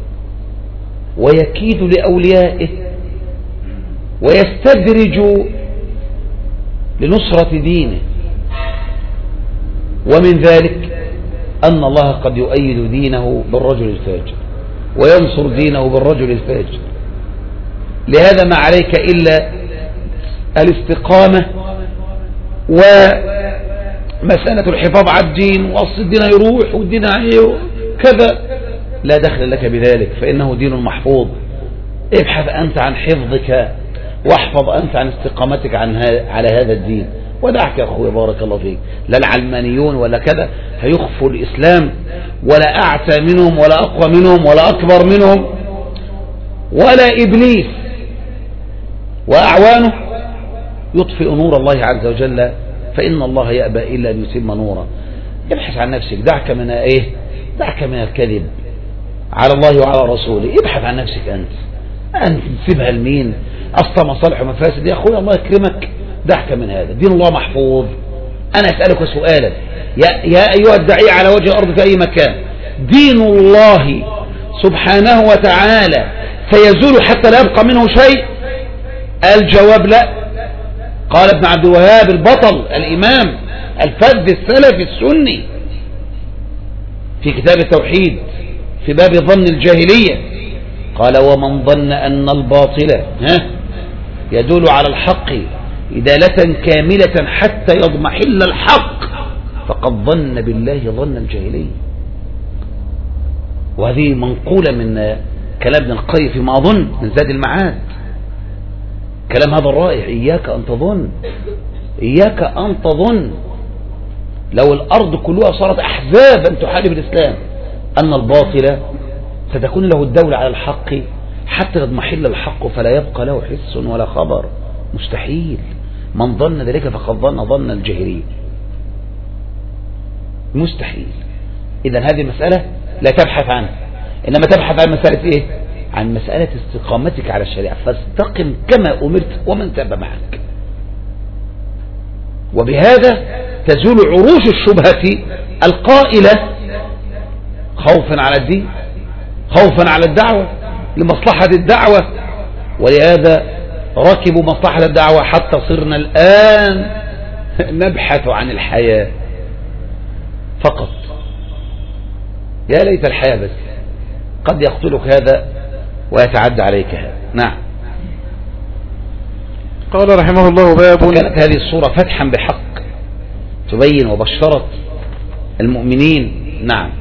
A: ويكيد لأوليائه ويستدرج لنصرة دينه. ومن ذلك أن الله قد يؤيد دينه بالرجل الفاجر وينصر دينه بالرجل الفاجر. لهذا ما عليك إلا الاستقامة ومسألة الحفاظ على الدين، وأصل الدين يروح والدين كذا لا دخل لك بذلك، فإنه دين محفوظ. ابحث أنت عن حفظك واحفظ أنت عن استقامتك على هذا الدين، ودعك يا أخوي بارك الله فيك. لا العلمانيون ولا كذا هيخفوا الإسلام، ولا أعتى منهم ولا أقوى منهم ولا أكبر منهم، ولا إبليس وأعوانه يطفئ نور الله عز وجل، فإن الله يأبى إلا أن يتم نوره. ابحث عن نفسك، دعك من دعك من الكذب على الله وعلى رسوله. ابحث عن نفسك أنت تسيبها لمين؟ أصلا مصالح ومفاسد يا أخوي الله يكرمك، دعك من هذا. دين الله محفوظ. أنا أسألك سؤالا يا أيها الداعية على وجه الأرض في أي مكان، دين الله سبحانه وتعالى سيزول حتى لا يبقى منه شيء؟ الجواب لا. قال ابن عبد الوهاب البطل الإمام الفذ السلفي السني في كتاب التوحيد في باب ظن الجاهلية، قال ومن ظن أن الباطل يدل على الحق إدالة كاملة حتى يضمحل الحق فقد ظن بالله ظن الجاهلية. وهذه منقولة من كلام ابن القيم فيما أظن من زاد المعاد، كلام هذا الرائع. إياك أن تظن، إياك أن تظن لو الأرض كلها صارت أحزابا تحارب الإسلام أن الباطل ستكون له الدولة على الحق حتى يضمحل الحق فلا يبقى له حس ولا خبر. مستحيل. من ظن ذلك فقد ظن الجاهلية. مستحيل. إذن هذه المسألة لا تبحث عنها، إنما تبحث عن مسألة إيه؟ عن مسألة استقامتك على الشريعة، فاستقم كما أمرت ومن تاب معك. وبهذا تزول عروش الشبهة القائلة خوفا على الدين، خوفا على الدعوة، لمصلحة الدعوة. ولهذا ركبوا مصلحة الدعوة حتى صرنا الآن نبحث عن الحياة فقط. يا ليت الحياة بس، قد يقتلك هذا ويتعدى عليك هذا. نعم.
B: قال رحمه الله باب.
A: كانت هذه الصورة فتحا بحق تبين وبشرت المؤمنين. نعم.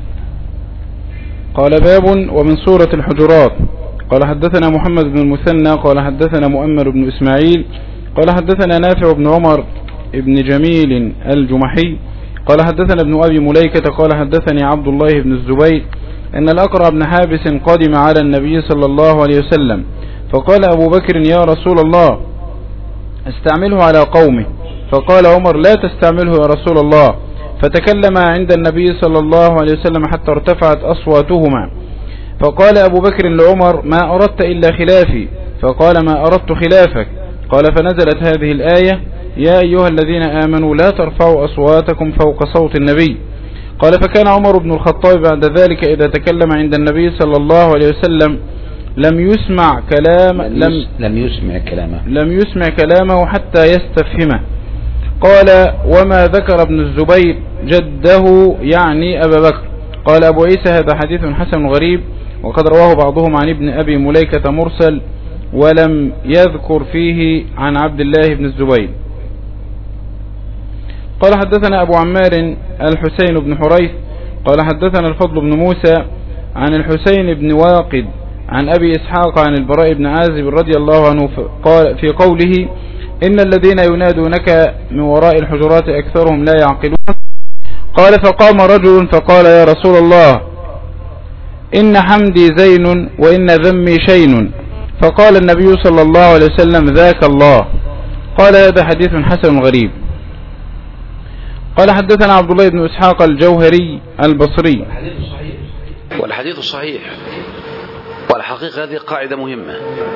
B: قال باب ومن سورة الحجرات. قال حدثنا محمد بن المثنى قال حدثنا مؤمل بن إسماعيل قال حدثنا نافع بن عمر بن جميل الجمحي قال حدثنا ابن أبي مليكة قال حدثني عبد الله بن الزبير أن الأقرع بن حابس قدم على النبي صلى الله عليه وسلم فقال أبو بكر يا رسول الله استعمله على قومه، فقال عمر لا تستعمله يا رسول الله فتكلم عند النبي صلى الله عليه وسلم حتى ارتفعت أصواتهما، فقال أبو بكر لعمر: ما أردت إلا خلافي؟ فقال: ما أردت خلافك. قال: فنزلت هذه الآية: يا أيها الذين آمنوا لا ترفعوا أصواتكم فوق صوت النبي. قال: فكان عمر بن الخطاب بعد ذلك إذا تكلم عند النبي صلى الله عليه وسلم لم يسمع كلامه حتى يستفهمه. قال: وما ذكر ابن الزبير جده يعني أبا بكر. قال أبو عيسى: هذا حديث حسن غريب، وقد رواه بعضهم عن ابن أبي مليكة مرسل، ولم يذكر فيه عن عبد الله بن الزبير. قال: حدثنا أبو عمار الحسين بن حريث قال: حدثنا الفضل بن موسى عن الحسين بن واقد عن أبي إسحاق عن البراء بن عازب رضي الله عنه قال في قوله: إن الذين ينادونك من وراء الحجرات أكثرهم لا يعقلون. قال: فقام رجل فقال: يا رسول الله، إن حمدي زين وإن ذمي شين. فقال النبي صلى الله عليه وسلم: ذاك الله. قال: هذا حديث حسن غريب. قال: حدثنا عبد الله بن إسحاق الجوهري البصري.
A: والحديث صحيح. والحقيقة هذه قاعدة مهمة.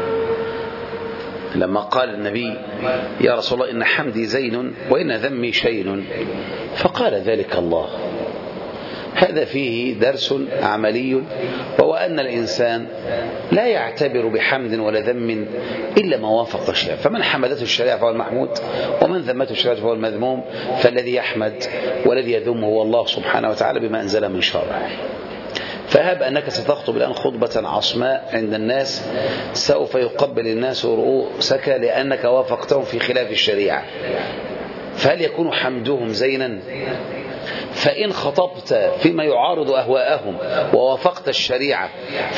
A: لما قال النبي: يا رسول الله، إن حمدي زين وإن ذمي شين، فقال: ذلك الله. هذا فيه درس عملي، وهو أن الإنسان لا يعتبر بحمد ولا ذم إلا ما وافق الشريعة، فمن حمدته الشريعة فهو المحمود، ومن ذمته الشريعة فهو المذموم. فالذي يحمد والذي يذم هو الله سبحانه وتعالى بما أنزل من شرعه. فهب أنك ستخطب الآن خطبة عصماء عند الناس، سوف يقبل الناس رؤوسك لأنك وافقتهم في خلاف الشريعة، فهل يكون حمدهم زينا؟ فإن خطبت فيما يعارض أهواءهم ووافقت الشريعة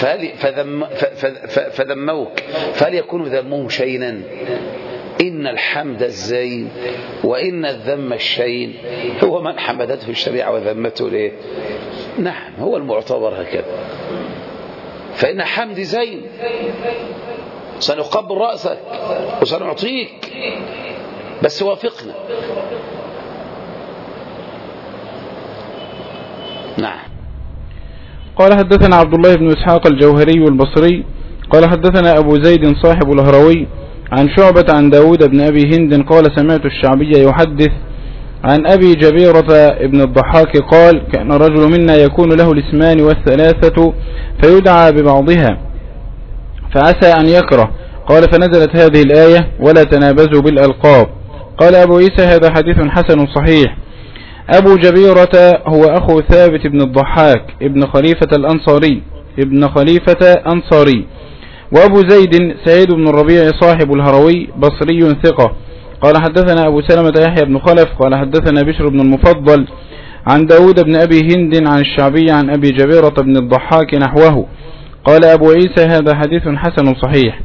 A: فذموك، فهل يكون ذمهم شينا؟ إن الحمد الزين وإن الذم الشين. هو من حمدته الشريعة وذمته ليه؟ نعم، هو المعتبر هكذا. فإن حمد زين، سنقبل رأسك وسنعطيك، بس وافقنا. نعم.
B: قال: حدثنا عبد الله بن إسحاق الجوهري البصري قال: حدثنا أبو زيد صاحب الهروي عن شعبة عن داود بن أبي هند قال: سمعت الشعبي يحدث عن أبي جبيرة ابن الضحاك قال: كان رجل منا يكون له الاسمان والثلاثة فيدعى ببعضها فعسى أن يكره. قال: فنزلت هذه الآية: ولا تنابزوا بالألقاب. قال أبو عيسى: هذا حديث حسن صحيح. أبو جبيرة هو أخو ثابت بن الضحاك ابن خليفة أنصاري. وأبو زيد سعيد بن الربيع صاحب الهروي بصري ثقة. قال: حدثنا أبو سلمة يحيى بن خلف قال: حدثنا بشر بن المفضل عن داود بن أبي هند عن الشعبي عن أبي جبيرة بن الضحاك نحوه. قال أبو عيسى: هذا حديث حسن صحيح.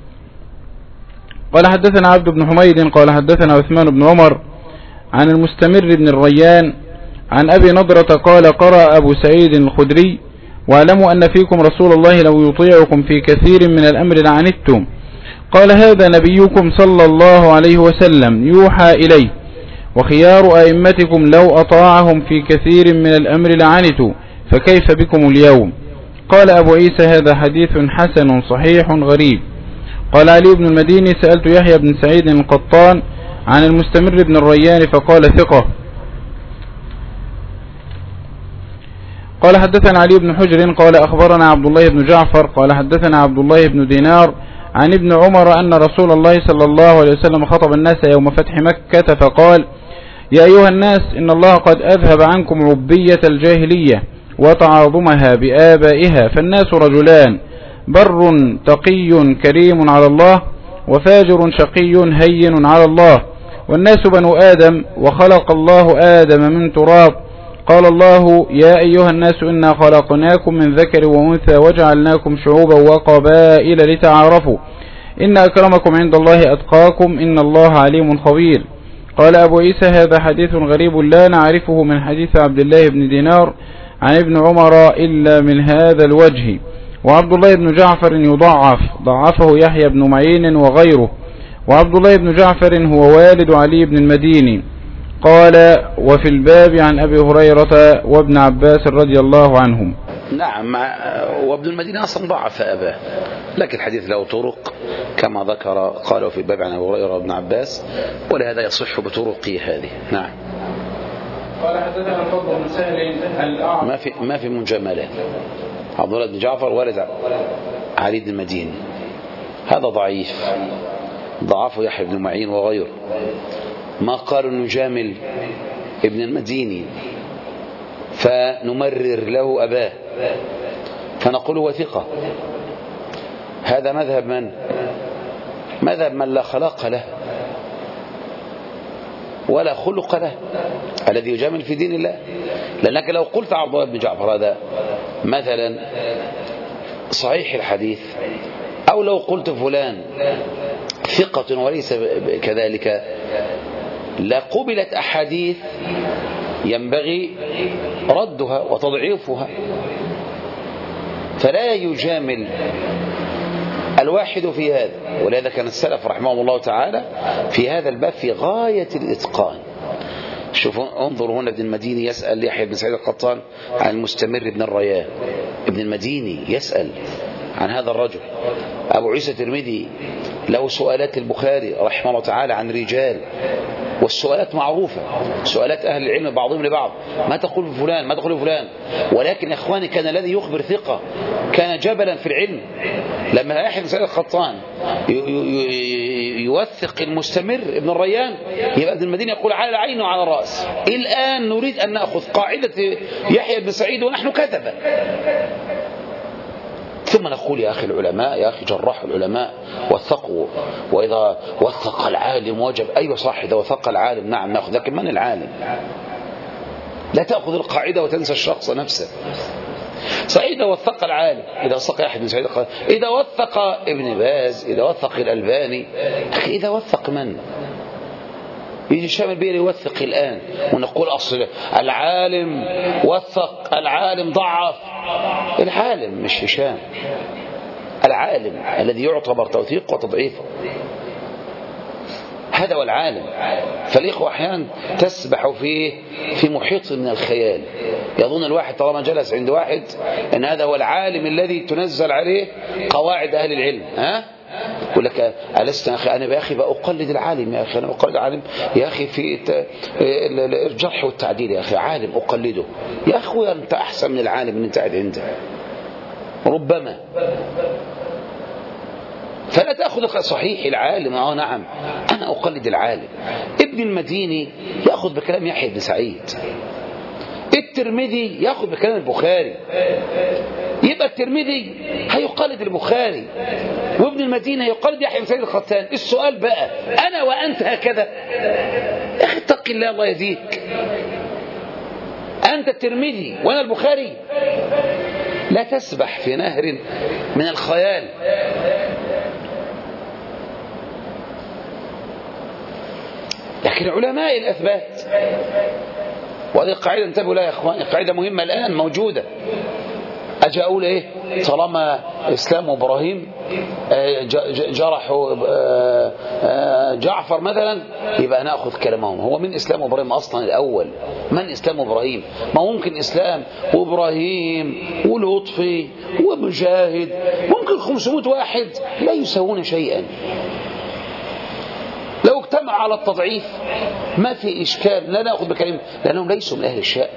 B: قال: حدثنا عبد بن حميد قال: حدثنا عثمان بن عمر عن المستمر بن الريان عن أبي نضرة قال: قرأ أبو سعيد الخدري: واعلموا أن فيكم رسول الله لو يطيعكم في كثير من الأمر لعنتم. قال: هذا نبيكم صلى الله عليه وسلم يوحى إليه، وخيار أئمتكم لو أطاعهم في كثير من الأمر لعنتوا، فكيف بكم اليوم؟ قال أبو عيسى: هذا حديث حسن صحيح غريب. قال علي بن المديني: سألت يحيى بن سعيد القطان عن المستمر بن الريان فقال: ثقة. قال: حدثنا علي بن حجر قال: أخبرنا عبد الله بن جعفر قال: حدثنا عبد الله بن دينار عن ابن عمر أن رسول الله صلى الله عليه وسلم خطب الناس يوم فتح مكة فقال: يا أيها الناس، إن الله قد أذهب عنكم عبية الجاهلية وتعاظمها بآبائها، فالناس رجلان: بر تقي كريم على الله، وفاجر شقي هين على الله. والناس بنو آدم، وخلق الله آدم من تراب. قال الله: يا أيها الناس، إنا خلقناكم من ذكر وأنثى وجعلناكم شعوبا وقبائل لتعارفوا، إن أكرمكم عند الله أتقاكم، إن الله عليم خبير. قال أبو عيسى: هذا حديث غريب لا نعرفه من حديث عبد الله بن دينار عن ابن عمر إلا من هذا الوجه. وعبد الله بن جعفر يضعف، ضعفه يحيى بن معين وغيره. وعبد الله بن جعفر هو والد علي بن المديني. قال وفي الباب عن أبي هريرة وابن عباس رضي الله عنهم.
A: نعم. وابن المدينة أصلا ضعف أباه، لكن الحديث له طرق كما ذكر، قالوا في الباب عن أبي هريرة وابن عباس، ولهذا يصح بطرقه هذه. نعم.
B: قال حدثنا الفضل بن سهل
A: ما في منجملات. عبد الله بن جعفر والد علي بن المديني هذا ضعيف، ضعفه يحيى بن معين وغيره. ما قالوا نجامل ابن المديني فنمرر له أباه فنقول هو ثقة. هذا مذهب من؟ مذهب من لا خلاق له ولا خلق له، الذي يجامل في دين الله. لأنك لو قلت عبد الله بن جعفر هذا مثلا صحيح الحديث، أو لو قلت فلان ثقة وليس كذلك، لقبلت أحاديث ينبغي ردها وتضعيفها. فلا يجامل الواحد في هذا، ولهذا كان السلف رحمهم الله تعالى في هذا الباب في غاية الإتقان. شوفوا انظروا هنا ابن المديني يسأل يحيى بن سعيد القطان عن المستمر بن الريان. ابن المديني يسأل عن هذا الرجل. أبو عيسى الترمذي له سؤالات البخاري رحمه الله تعالى عن رجال، والسؤالات معروفة، سؤالات أهل العلم بعضهم لبعض، ما تقول فلان ما تقول فلان. ولكن يا إخواني كان الذي يخبر ثقة، كان جبلا في العلم. لما يحيى بن سعيد القطان يوثق المستمر ابن الريان، يبقى ابن المديني يقول على عينه وعلى الرأس. الآن نريد أن نأخذ قاعدة يحيى بن سعيد ونحن كذبا، ثم نقول يا أخي العلماء، يا أخي جراح العلماء وثقوا، وإذا وثق العالم وجب. أيوة صح، إذا وثق العالم نعم نأخذ، لكن من العالم؟ لا تأخذ القاعدة وتنسى الشخص نفسه. صحيح إذا وثق العالم، إذا وثق يحيى بن سعيد، إذا وثق ابن باز، إذا وثق الألباني، أخي إذا وثق من؟ يجي الشام البيري يوثق الآن ونقول أصل العالم وثق، العالم ضعف. العالم مش هشام، العالم الذي يعتبر توثيق وتضعيف، هذا هو العالم. فالإخوة أحيانا تسبح في محيط من الخيال، يظن الواحد طالما جلس عند واحد أن هذا هو العالم الذي تنزل عليه قواعد أهل العلم. يقول لك ألست يا أخي أنا يا أخي بأقلد العالم، يا أخي أنا أقلد العالم، يا أخي في الجرح والتعديل، يا أخي عالم أقلده. يا أخوي أنت أحسن من العالم اللي أنت قاعد عنده ربما. فلا تأخذ صحيح العالم، نعم أنا أقلد العالم. ابن المديني يأخذ بكلام يحيى بن سعيد، الترمذي يأخذ بكلام البخاري، يبقى الترمذي هيقلد البخاري، وابن المدينة يقلد يحيى بن سعيد القطان. السؤال بقى أنا وأنت هكذا؟ يا أخي اتق الله، الله يهديك. أنت الترمذي وأنا البخاري، لا تسبح في نهر من الخيال. لكن علماء الأثبات، وهذه القاعدة انتبهوا لها يا إخواني، قاعدة مهمة الآن موجودة. أجي أقول إيه؟ طالما إسلام إبراهيم جرحوا جعفر مثلا، يبقى نأخذ كلامهم. هو من إسلام إبراهيم أصلا الأول؟ من إسلام إبراهيم؟ ما ممكن إسلام وإبراهيم ولطفي ومجاهد، ممكن 500 واحد لا يسوون شيئا. لو اجتمع على التضعيف ما في إشكال، لا نأخذ بكلام، لأنهم ليسوا من أهل الشأن.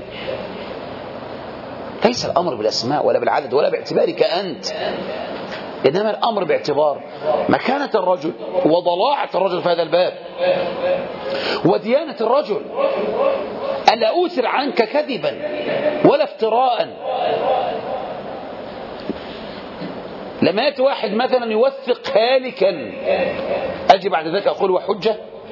A: ليس الأمر بالأسماء ولا بالعدد ولا باعتبارك أنت، إنما الأمر باعتبار مكانة الرجل وضلاعة الرجل في هذا الباب وديانة الرجل. ألا أوثر عنك كذبا ولا افتراء. لما يأتي واحد مثلا يوثق هالكا، أجي بعد ذلك أقول وحجة؟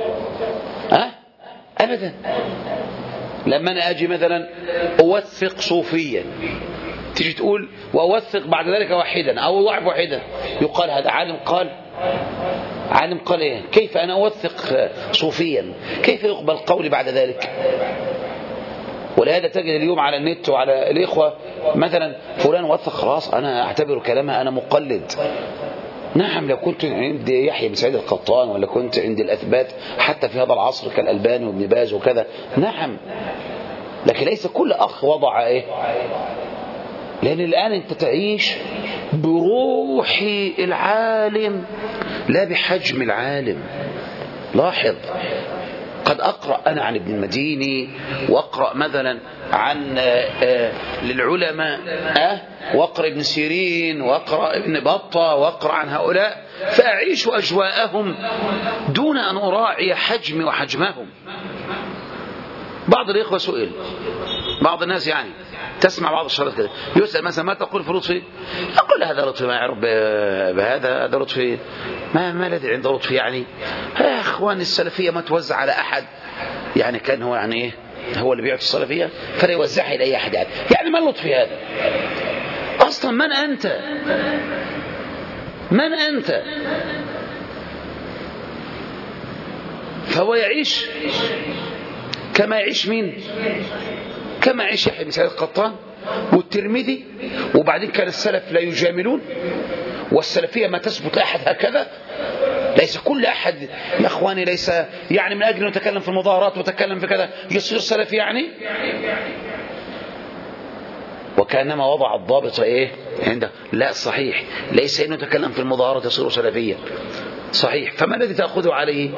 A: أبدا. لما أنا أجي مثلا أوثق صوفيا، تيجي تقول وأوثق بعد ذلك واحدا أو ضعف واحدا، يقال هذا عالم قال. عالم قال إيه؟ كيف أنا أوثق صوفيا؟ كيف يقبل قولي بعد ذلك؟ ولهذا تجد اليوم على النت وعلى الإخوة مثلا فلان وثق، خلاص أنا أعتبر كلامه أنا مقلد. نعم لو كنت عند يحيى بن سعيد القطان ولا كنت عند الأثبات حتى في هذا العصر كالألباني وابن باز وكذا، نعم، لكن ليس كل أخ وضع لأن الآن أنت تعيش بروح العالم لا بحجم العالم. لاحظ، قد أقرأ أنا عن ابن المديني وأقرأ مثلا عن للعلماء وأقرأ ابن سيرين وأقرأ ابن بطة وأقرأ عن هؤلاء، فأعيش أجواءهم دون أن أراعي حجمي وحجمهم. بعض الإخوة سئل، بعض الناس يعني تسمع بعض الشرط كده يسأل مثلا ما تقول في لطفي؟ أقول هذا لطفي ما يعرف بهذا، هذا لطفي ما الذي عند لطفي يعني يا أخوان السلفية ما توزع على أحد، يعني كان هو يعني إيه هو اللي بيعطي السلفية فلا يوزعها إلى أي أحد يعني ما اللطفي هذا أصلا؟ من أنت؟ من أنت؟ فهو يعيش كما يعيش مين؟ كما يعيش يحيى بن سعيد القطان والترمذي. وبعدين كان السلف لا يجاملون، والسلفية ما تثبت لأحد هكذا. ليس كل أحد يا أخواني، ليس يعني من أجل أن نتكلم في المظاهرات وتكلم في كذا يصير سلفي يعني. وكانما وضع الضابط إيه عنده، لا صحيح، ليس أنه يتكلم في المظاهرات يصير سلفيا صحيح. فما الذي تأخذه عليه؟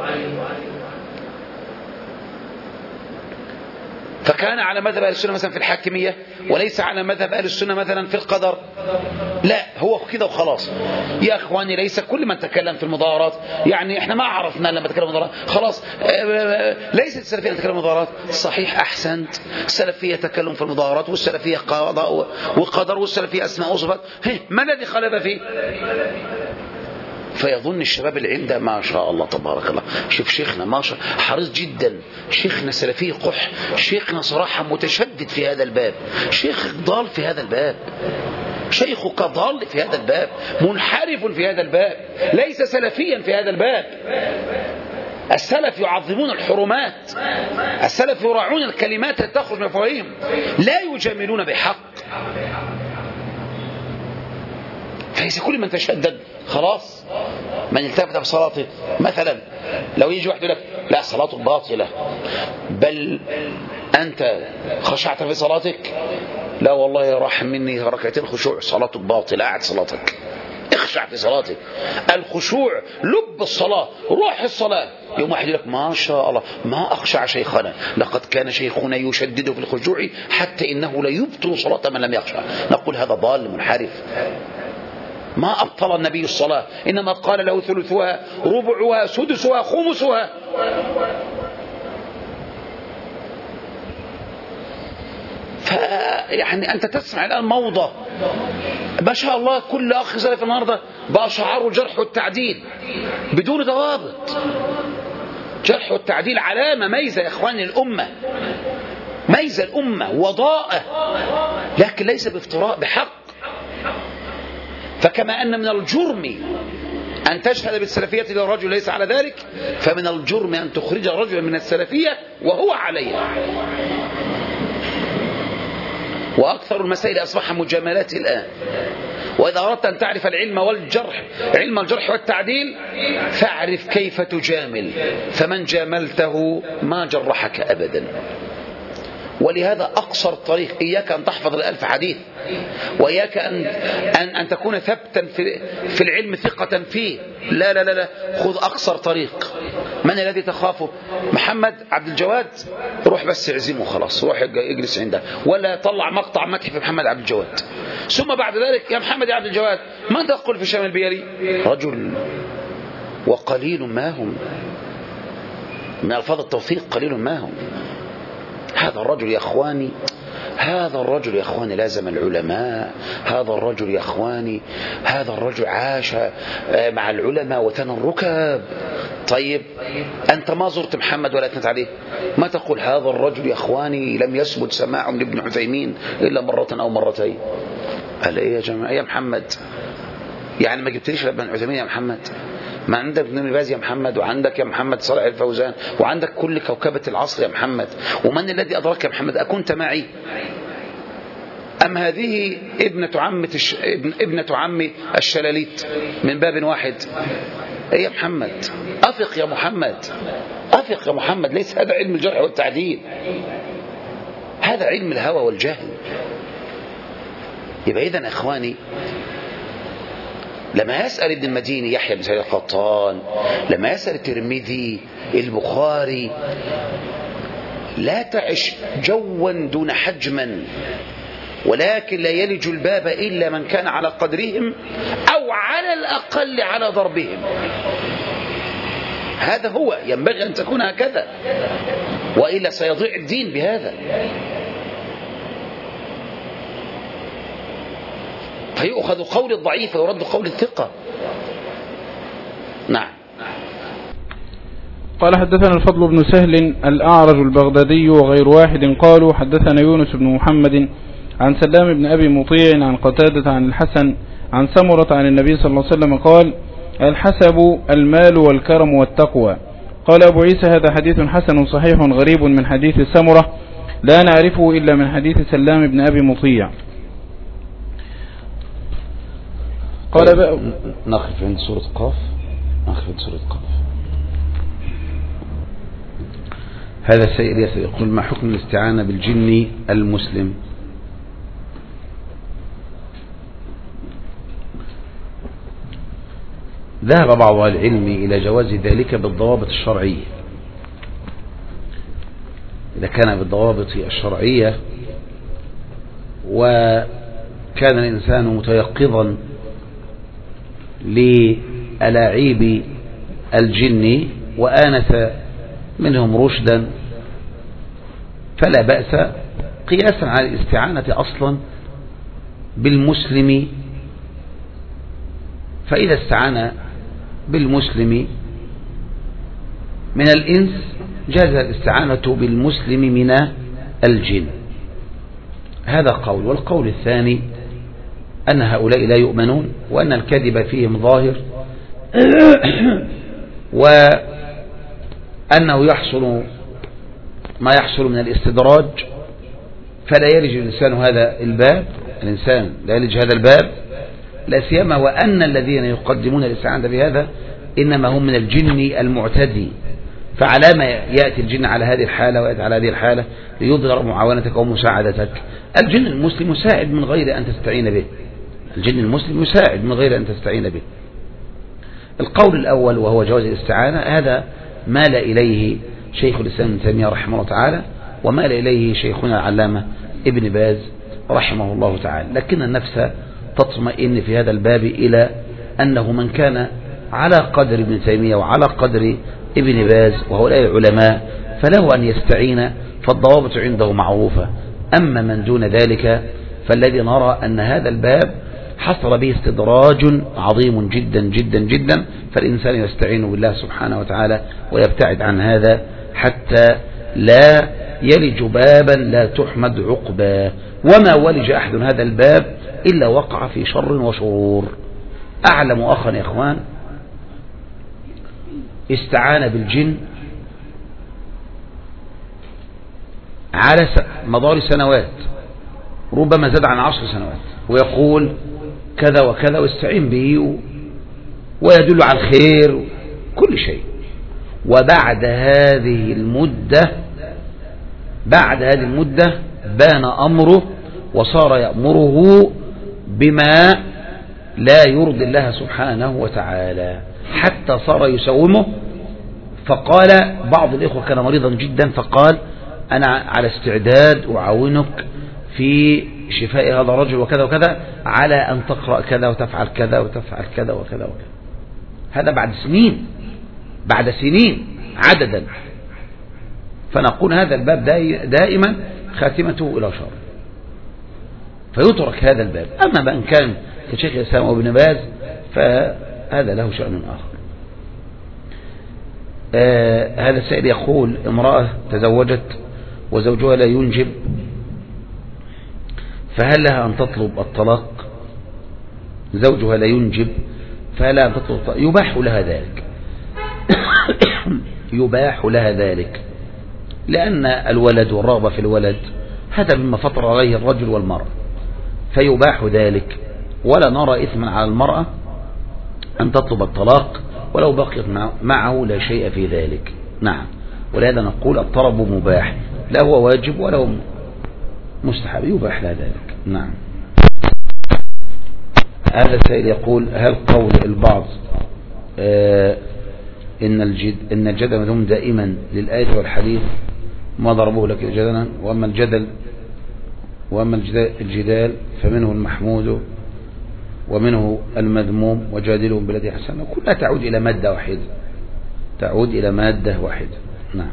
A: فكان على مذهب أهل السنة مثلا في الحاكمية، وليس على مذهب أهل السنة مثلا في القدر، لا هو كده وخلاص. يا أخواني ليس كل من تكلم في المظاهرات يعني احنا ما عرفنا لما تكلم المظاهرات خلاص ليست السلفية تكلم المظاهرات صحيح. أحسنت، السلفية تكلم في المظاهرات، والسلفية قضاء وقدر، والسلفية أسماء وصفات، ما الذي خالف فيه؟ فيظن الشباب اللي عنده ما شاء الله تبارك الله، شوف شيخنا ما شاء حريص جدا، شيخنا سلفي قح، شيخنا صراحة متشدد في هذا الباب، شيخ ضال في هذا الباب، شيخك ضال في هذا الباب، منحرف في هذا الباب، ليس سلفيا في هذا الباب. السلف يعظمون الحرمات، السلف يراعون الكلمات التي تخرج من أفواههم، لا يجاملون بحق. فليس كل من تشدد خلاص من التفت بصلاته مثلا، لو يجي واحد يقول لك لا صلاتك باطلة، بل أنت خشعت في صلاتك، لا والله راح مني ركعتين خشوع، صلاتك باطلة، أعد صلاتك، اخشع في صلاتك. الخشوع لب الصلاة، روح الصلاة. يوم واحد يقول لك ما شاء الله ما أخشع شيخنا، لقد كان شيخنا يشدد في الخشوع حتى إنه لا يبطل صلاة من لم يخشع، نقول هذا ضال منحرف. ما أبطل النبي الصلاة، إنما قال له ثلثها ربعها سدسها خمسها. يعني أنت تسمع الآن موضة ما شاء الله، كل أخ سلف النهاردة بقى شعاره الجرح والتعديل بدون ضوابط. جرح والتعديل علامة ميزة يا إخواني الأمة، ميزة الأمة وضاءة، لكن ليس بافتراء بحق. فكما أن من الجرم أن تشهد بالسلفية للرجل ليس على ذلك، فمن الجرم أن تخرج الرجل من السلفية وهو عليها. وأكثر المسائل أصبح مجاملات الآن. وإذا أردت أن تعرف العلم والجرح، علم الجرح والتعديل، فاعرف كيف تجامل، فمن جاملته ما جرحك أبدا. ولهذا أقصر طريق، إياك أن تحفظ الألف حديث، وإياك أن تكون ثبتا في العلم ثقة فيه، لا لا لا، خذ أقصر طريق. من الذي تخافه؟ محمد عبد الجواد، روح بس اعزمه خلاص، روح اجلس عنده، ولا طلع مقطع مدح في محمد عبد الجواد. ثم بعد ذلك يا محمد يا عبد الجواد من تقول في شام البيلي؟ رجل وقليل ما هم من ألفاظ التوثيق، قليل ما هم. هذا الرجل يا أخواني، هذا الرجل يا أخواني لازم العلماء، هذا الرجل يا أخواني، هذا الرجل عاش مع العلماء وثنى الركب. طيب أنت ما زرت محمد ولا أثنت عليه، ما تقول هذا الرجل يا أخواني لم يثبت سماع من ابن عثيمين إلا مرة أو مرتين. قال إيه يا جماعة يا محمد، يعني ما جبتليش ابن عثيمين يا محمد؟ ما عندك ابن باز يا محمد، وعندك يا محمد صالح الفوزان، وعندك كل كوكبة العصر يا محمد، ومن الذي أدرك يا محمد؟ أكنت معي؟ أم هذه ابنة عم الشلاليت من باب واحد؟ إيه يا محمد، أفق يا محمد، أفق يا محمد، ليس هذا علم الجرح والتعديل، هذا علم الهوى والجهل. يبقى إذن إخواني، لما يسأل ابن المديني يحيى بن سعيد القطان، لما يسأل الترمذي البخاري، لا تعش جوا دون حجما، ولكن لا يلج الباب إلا من كان على قدرهم أو على الأقل على ضربهم. هذا هو، ينبغي أن تكون هكذا، وإلا سيضيع الدين بهذا. فيؤخذ قول الضعيف ويرد قول الثقة. نعم.
B: قال حدثنا الفضل بن سهل الأعرج البغدادي وغير واحد قالوا حدثنا يونس بن محمد عن سلام بن أبي مطيع عن قتادة عن الحسن عن سمرة عن النبي صلى الله عليه وسلم قال: الحسب المال والكرم والتقوى. قال أبو عيسى: هذا حديث حسن صحيح غريب من حديث سمرة، لا نعرفه إلا من حديث سلام بن أبي مطيع.
A: قال نقف عند سورة قاف. هذا السائل يقول: ما حكم الاستعانة بالجن المسلم؟ ذهب بعض العلم إلى جواز ذلك بالضوابط الشرعية. إذا كان بالضوابط الشرعية وكان الإنسان متيقظا لألاعيب الجن وآنس منهم رشدا فلا بأس، قياسا على الاستعانة أصلا بالمسلم. فإذا استعان بالمسلم من الإنس جاز الاستعانة بالمسلم من الجن. هذا قول. والقول الثاني أن هؤلاء لا يؤمنون، وأن الكذب فيهم ظاهر، وأنه يحصل ما يحصل من الاستدراج، فلا يلج الإنسان هذا الباب، الإنسان لا يلج هذا الباب، لا سيما وأن الذين يقدمون الاستعانة بهذا إنما هم من الجن المعتدي. فعلى ما يأتي الجن على هذه الحالة ويأتي على هذه الحالة ليظهر معاونتك ومساعدتك. الجن المسلم يساعد من غير أن تستعين به، الجن المسلم يساعد من غير أن تستعين به. القول الأول وهو جواز الاستعانة، هذا مال إليه شيخ الإسلام ابن تيمية رحمه الله تعالى، ومال إليه شيخنا العلامة ابن باز رحمه الله تعالى. لكن النفس تطمئن في هذا الباب إلى أنه من كان على قدر ابن تيمية وعلى قدر ابن باز وهؤلاء العلماء فله أن يستعين، فالضوابط عنده معروفة. أما من دون ذلك فالذي نرى أن هذا الباب حصل به استدراج عظيم جدا جدا جدا، فالإنسان يستعين بالله سبحانه وتعالى ويبتعد عن هذا حتى لا يلج بابا لا تحمد عقباه. وما ولج أحد هذا الباب إلا وقع في شر وشرور. أعلم أخا يا إخوان استعان بالجن على مدار سنوات، ربما زاد عن 10 سنوات، ويقول كذا وكذا واستعين به ويدل على الخير كل شيء. وبعد هذه المدة بان أمره وصار يأمره بما لا يرضي الله سبحانه وتعالى، حتى صار يسومه. فقال بعض الإخوة كان مريضا جدا، فقال أنا على استعداد أعاونك في شفاء هذا الرجل وكذا وكذا، على أن تقرأ كذا وتفعل كذا وتفعل كذا وكذا وكذا. هذا بعد سنين عددا. فنقول هذا الباب دائما خاتمته إلى شر، فيترك هذا الباب. أما من كان كشيخ الإسلام وابن باز فهذا له شأن آخر. هذا السائل يقول: امرأة تزوجت وزوجها لا ينجب، فهل لها أن تطلب الطلاق؟ زوجها لا ينجب فهل لها أن تطلب الطلاق؟ يباح لها ذلك، لأن الولد والرغبة في الولد هذا مما فطر عليه الرجل والمرأة، فيباح ذلك، ولا نرى إثما على المرأة أن تطلب الطلاق ولو بقيت معه لا شيء في ذلك. نعم، ولهذا نقول الطلب مباح، لا هو واجب ولا هو مستحب، يباح لا ذلك. نعم. هذا السائل يقول: هل قول البعض إن الجدل مذموم دائما للآية والحديث ما ضربوه لك جدلا، وأما الجدال فمنه المحمود ومنه المذموم وجادلهم بالتي حسنة، كلها تعود إلى مادة واحدة. نعم.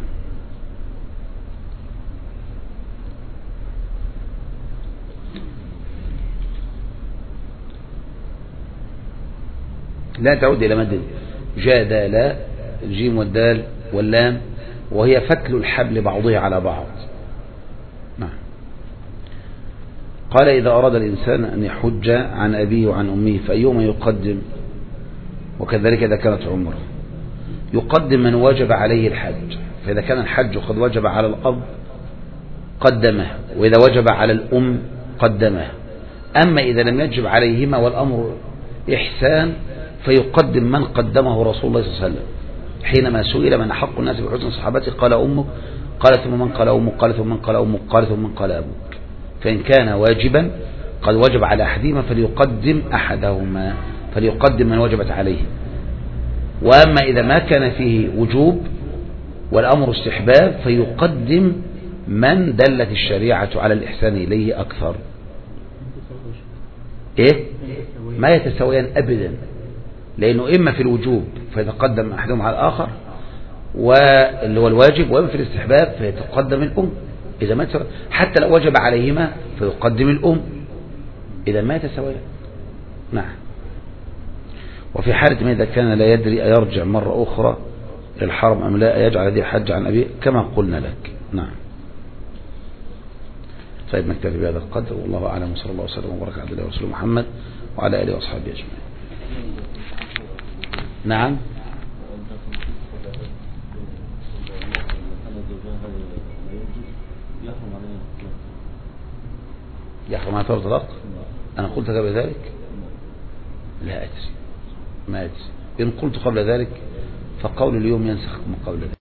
A: لا تعود إلى مادة، جادل الجيم والدال واللام، وهي فتل الحبل بعضها على بعض. نعم. قال: إذا أراد الإنسان أن يحج عن أبيه وعن أمه فأيهما يقدم؟ وكذلك إذا كانت عمره، يقدم من وجب عليه الحج، فإذا كان الحج قد وجب على الأب قدمه، وإذا وجب على الأم قدمه. أما إذا لم يجب عليهما والأمر إحسان فيقدم من قدمه رسول الله صلى الله عليه وسلم حينما سئل: من أحق الناس بحسن صحابته؟ قال أمك، قال ثم من؟ قال أمك، قال ثم من؟ قال أمك، قال ثم من؟ قال أبوك. فإن كان واجبا قد وجب على أحدهما فليقدم أحدهما، فليقدم من وجبت عليه. وأما إذا ما كان فيه وجوب والأمر استحباب فيقدم من دلت الشريعة على الإحسان إليه أكثر. ما يتساويان أبدا، لأنه إما في الوجوب فيتقدم أحدهم على الآخر واللي هو الواجب، وإما في الاستحباب فيتقدم الأم. إذا ما حتى لو وجب عليهما فيقدم الأم، إذا ما يتساويان. نعم. وفي حالة ما إذا كان لا يدري أيرجع مرة أخرى إلى الحرم أم لا، يجعل هذه الحج عن أبيه كما قلنا لك. نعم. طيب، نكتفي بهذا القدر، والله أعلم، وصلى الله وسلم وبارك على الله ورسوله محمد وعلى آله وأصحابه أجمعين. نعم. يحرم على طلاق؟ أنا قلت قبل ذلك؟ لا أدري، ما أدري. إن قلت قبل ذلك فقول اليوم ينسخ ما قبل ذلك.